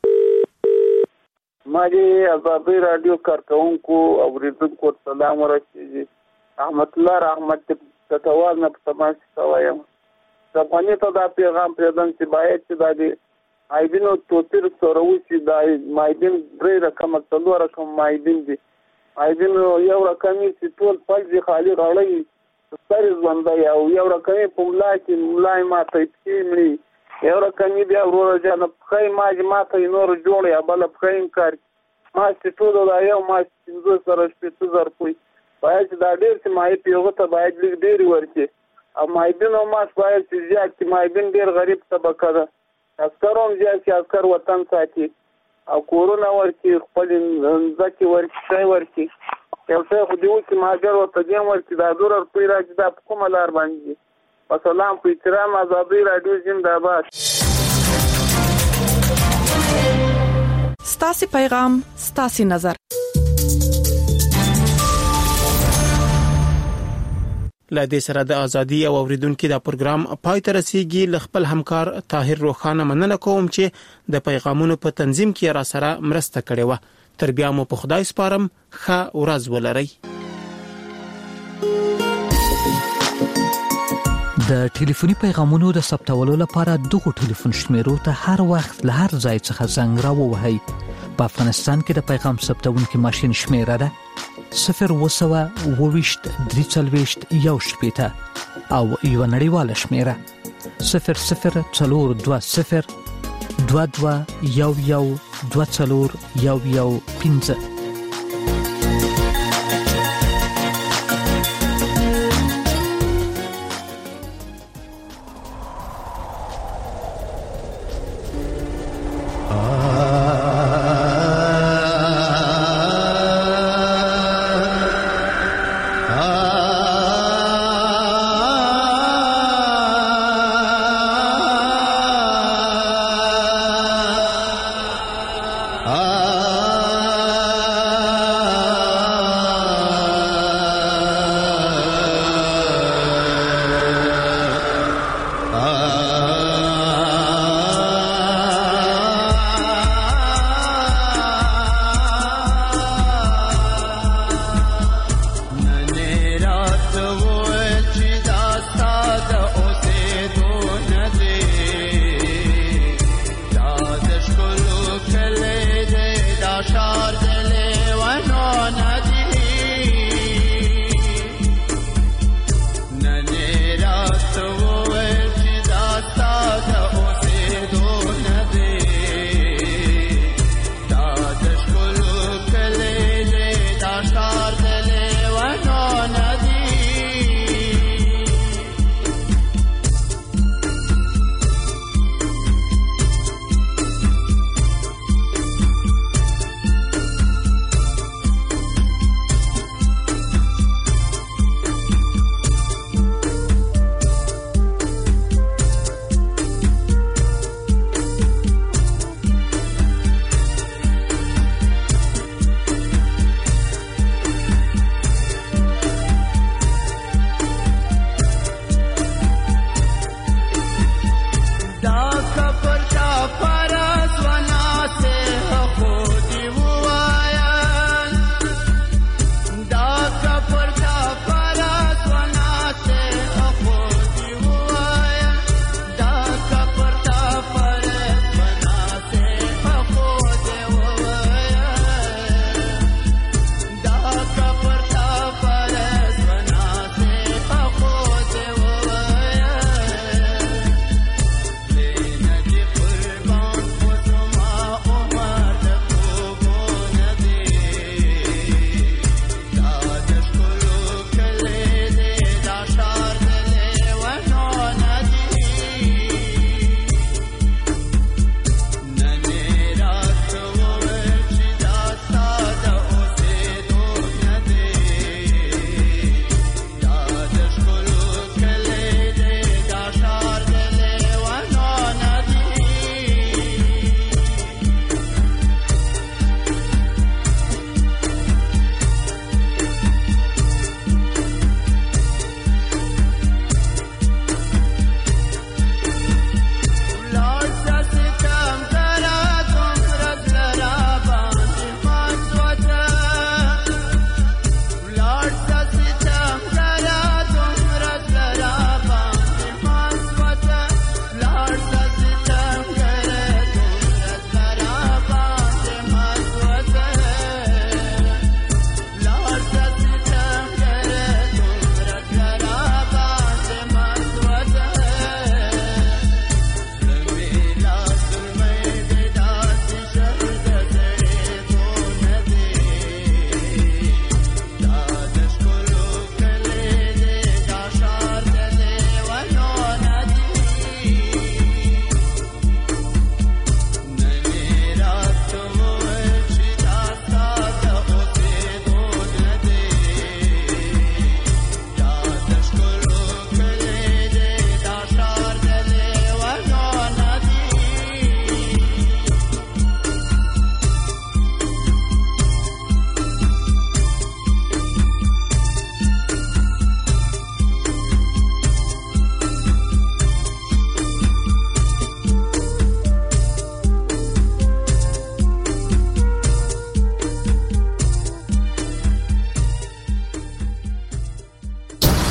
ما دې آزادۍ رادیو کارکونکو اوریدونکو سلام ورسېږي. احمد الله رحمت تتوال نه په تماس کوم. ځکه ته دا پیغام پردم چې باید چې دا دې مایدینو توتر سروسی دا مایدین درې رقم څلور رقم مایدین دي. مایدین یو رقمي چې ټول پلځي خالی راړی سره ځوندای او یو رقمي په ملا کې ملای ما ته کېمړي یو رقمي بیا ورور جان په ما ته نور جوړ یا بل په کار ما چې ټول دا یو ما چې سره شپې زر کوي باید دا ډېر چې ما یې پیغه ته باید لیک ډېر ورکړي او مایدین او ما باید چې زیات چې مایدین ډېر غریب طبقه ده عسکروم زیات چې عسکر وطن ساتي او کورونا ورکړي خپل ځکه ورکړي ورکړي یو څه خو دیو چې ماګر او تدیم ورته دا دور په راځي دا کومه لار باندې والسلام په احترام آزادۍ رادیو زنده‌باد. ستاسو پیغام ستاسو نظر لدې سره د ازادي او اوریدونکو د پروګرام پای ته رسیدي. خپل همکار طاهر روخانه مننه کوم چې د پیغامونو په تنظیم کې را سره مرسته کړې و. تر بیا مو په خدای سپارم. ښه ورځ ولرئ. د ټلیفوني پیغامونو د ثبتولو لپاره دغه ټلیفون شمیرو ته هر وخت له هر ځای څخه زنګ راووهئ. په افغانستان کې د پیغام ثبتونکو ماشين شمیره ده 020 340 1 او یو نړیواله شمیره 0020 22 11 15. So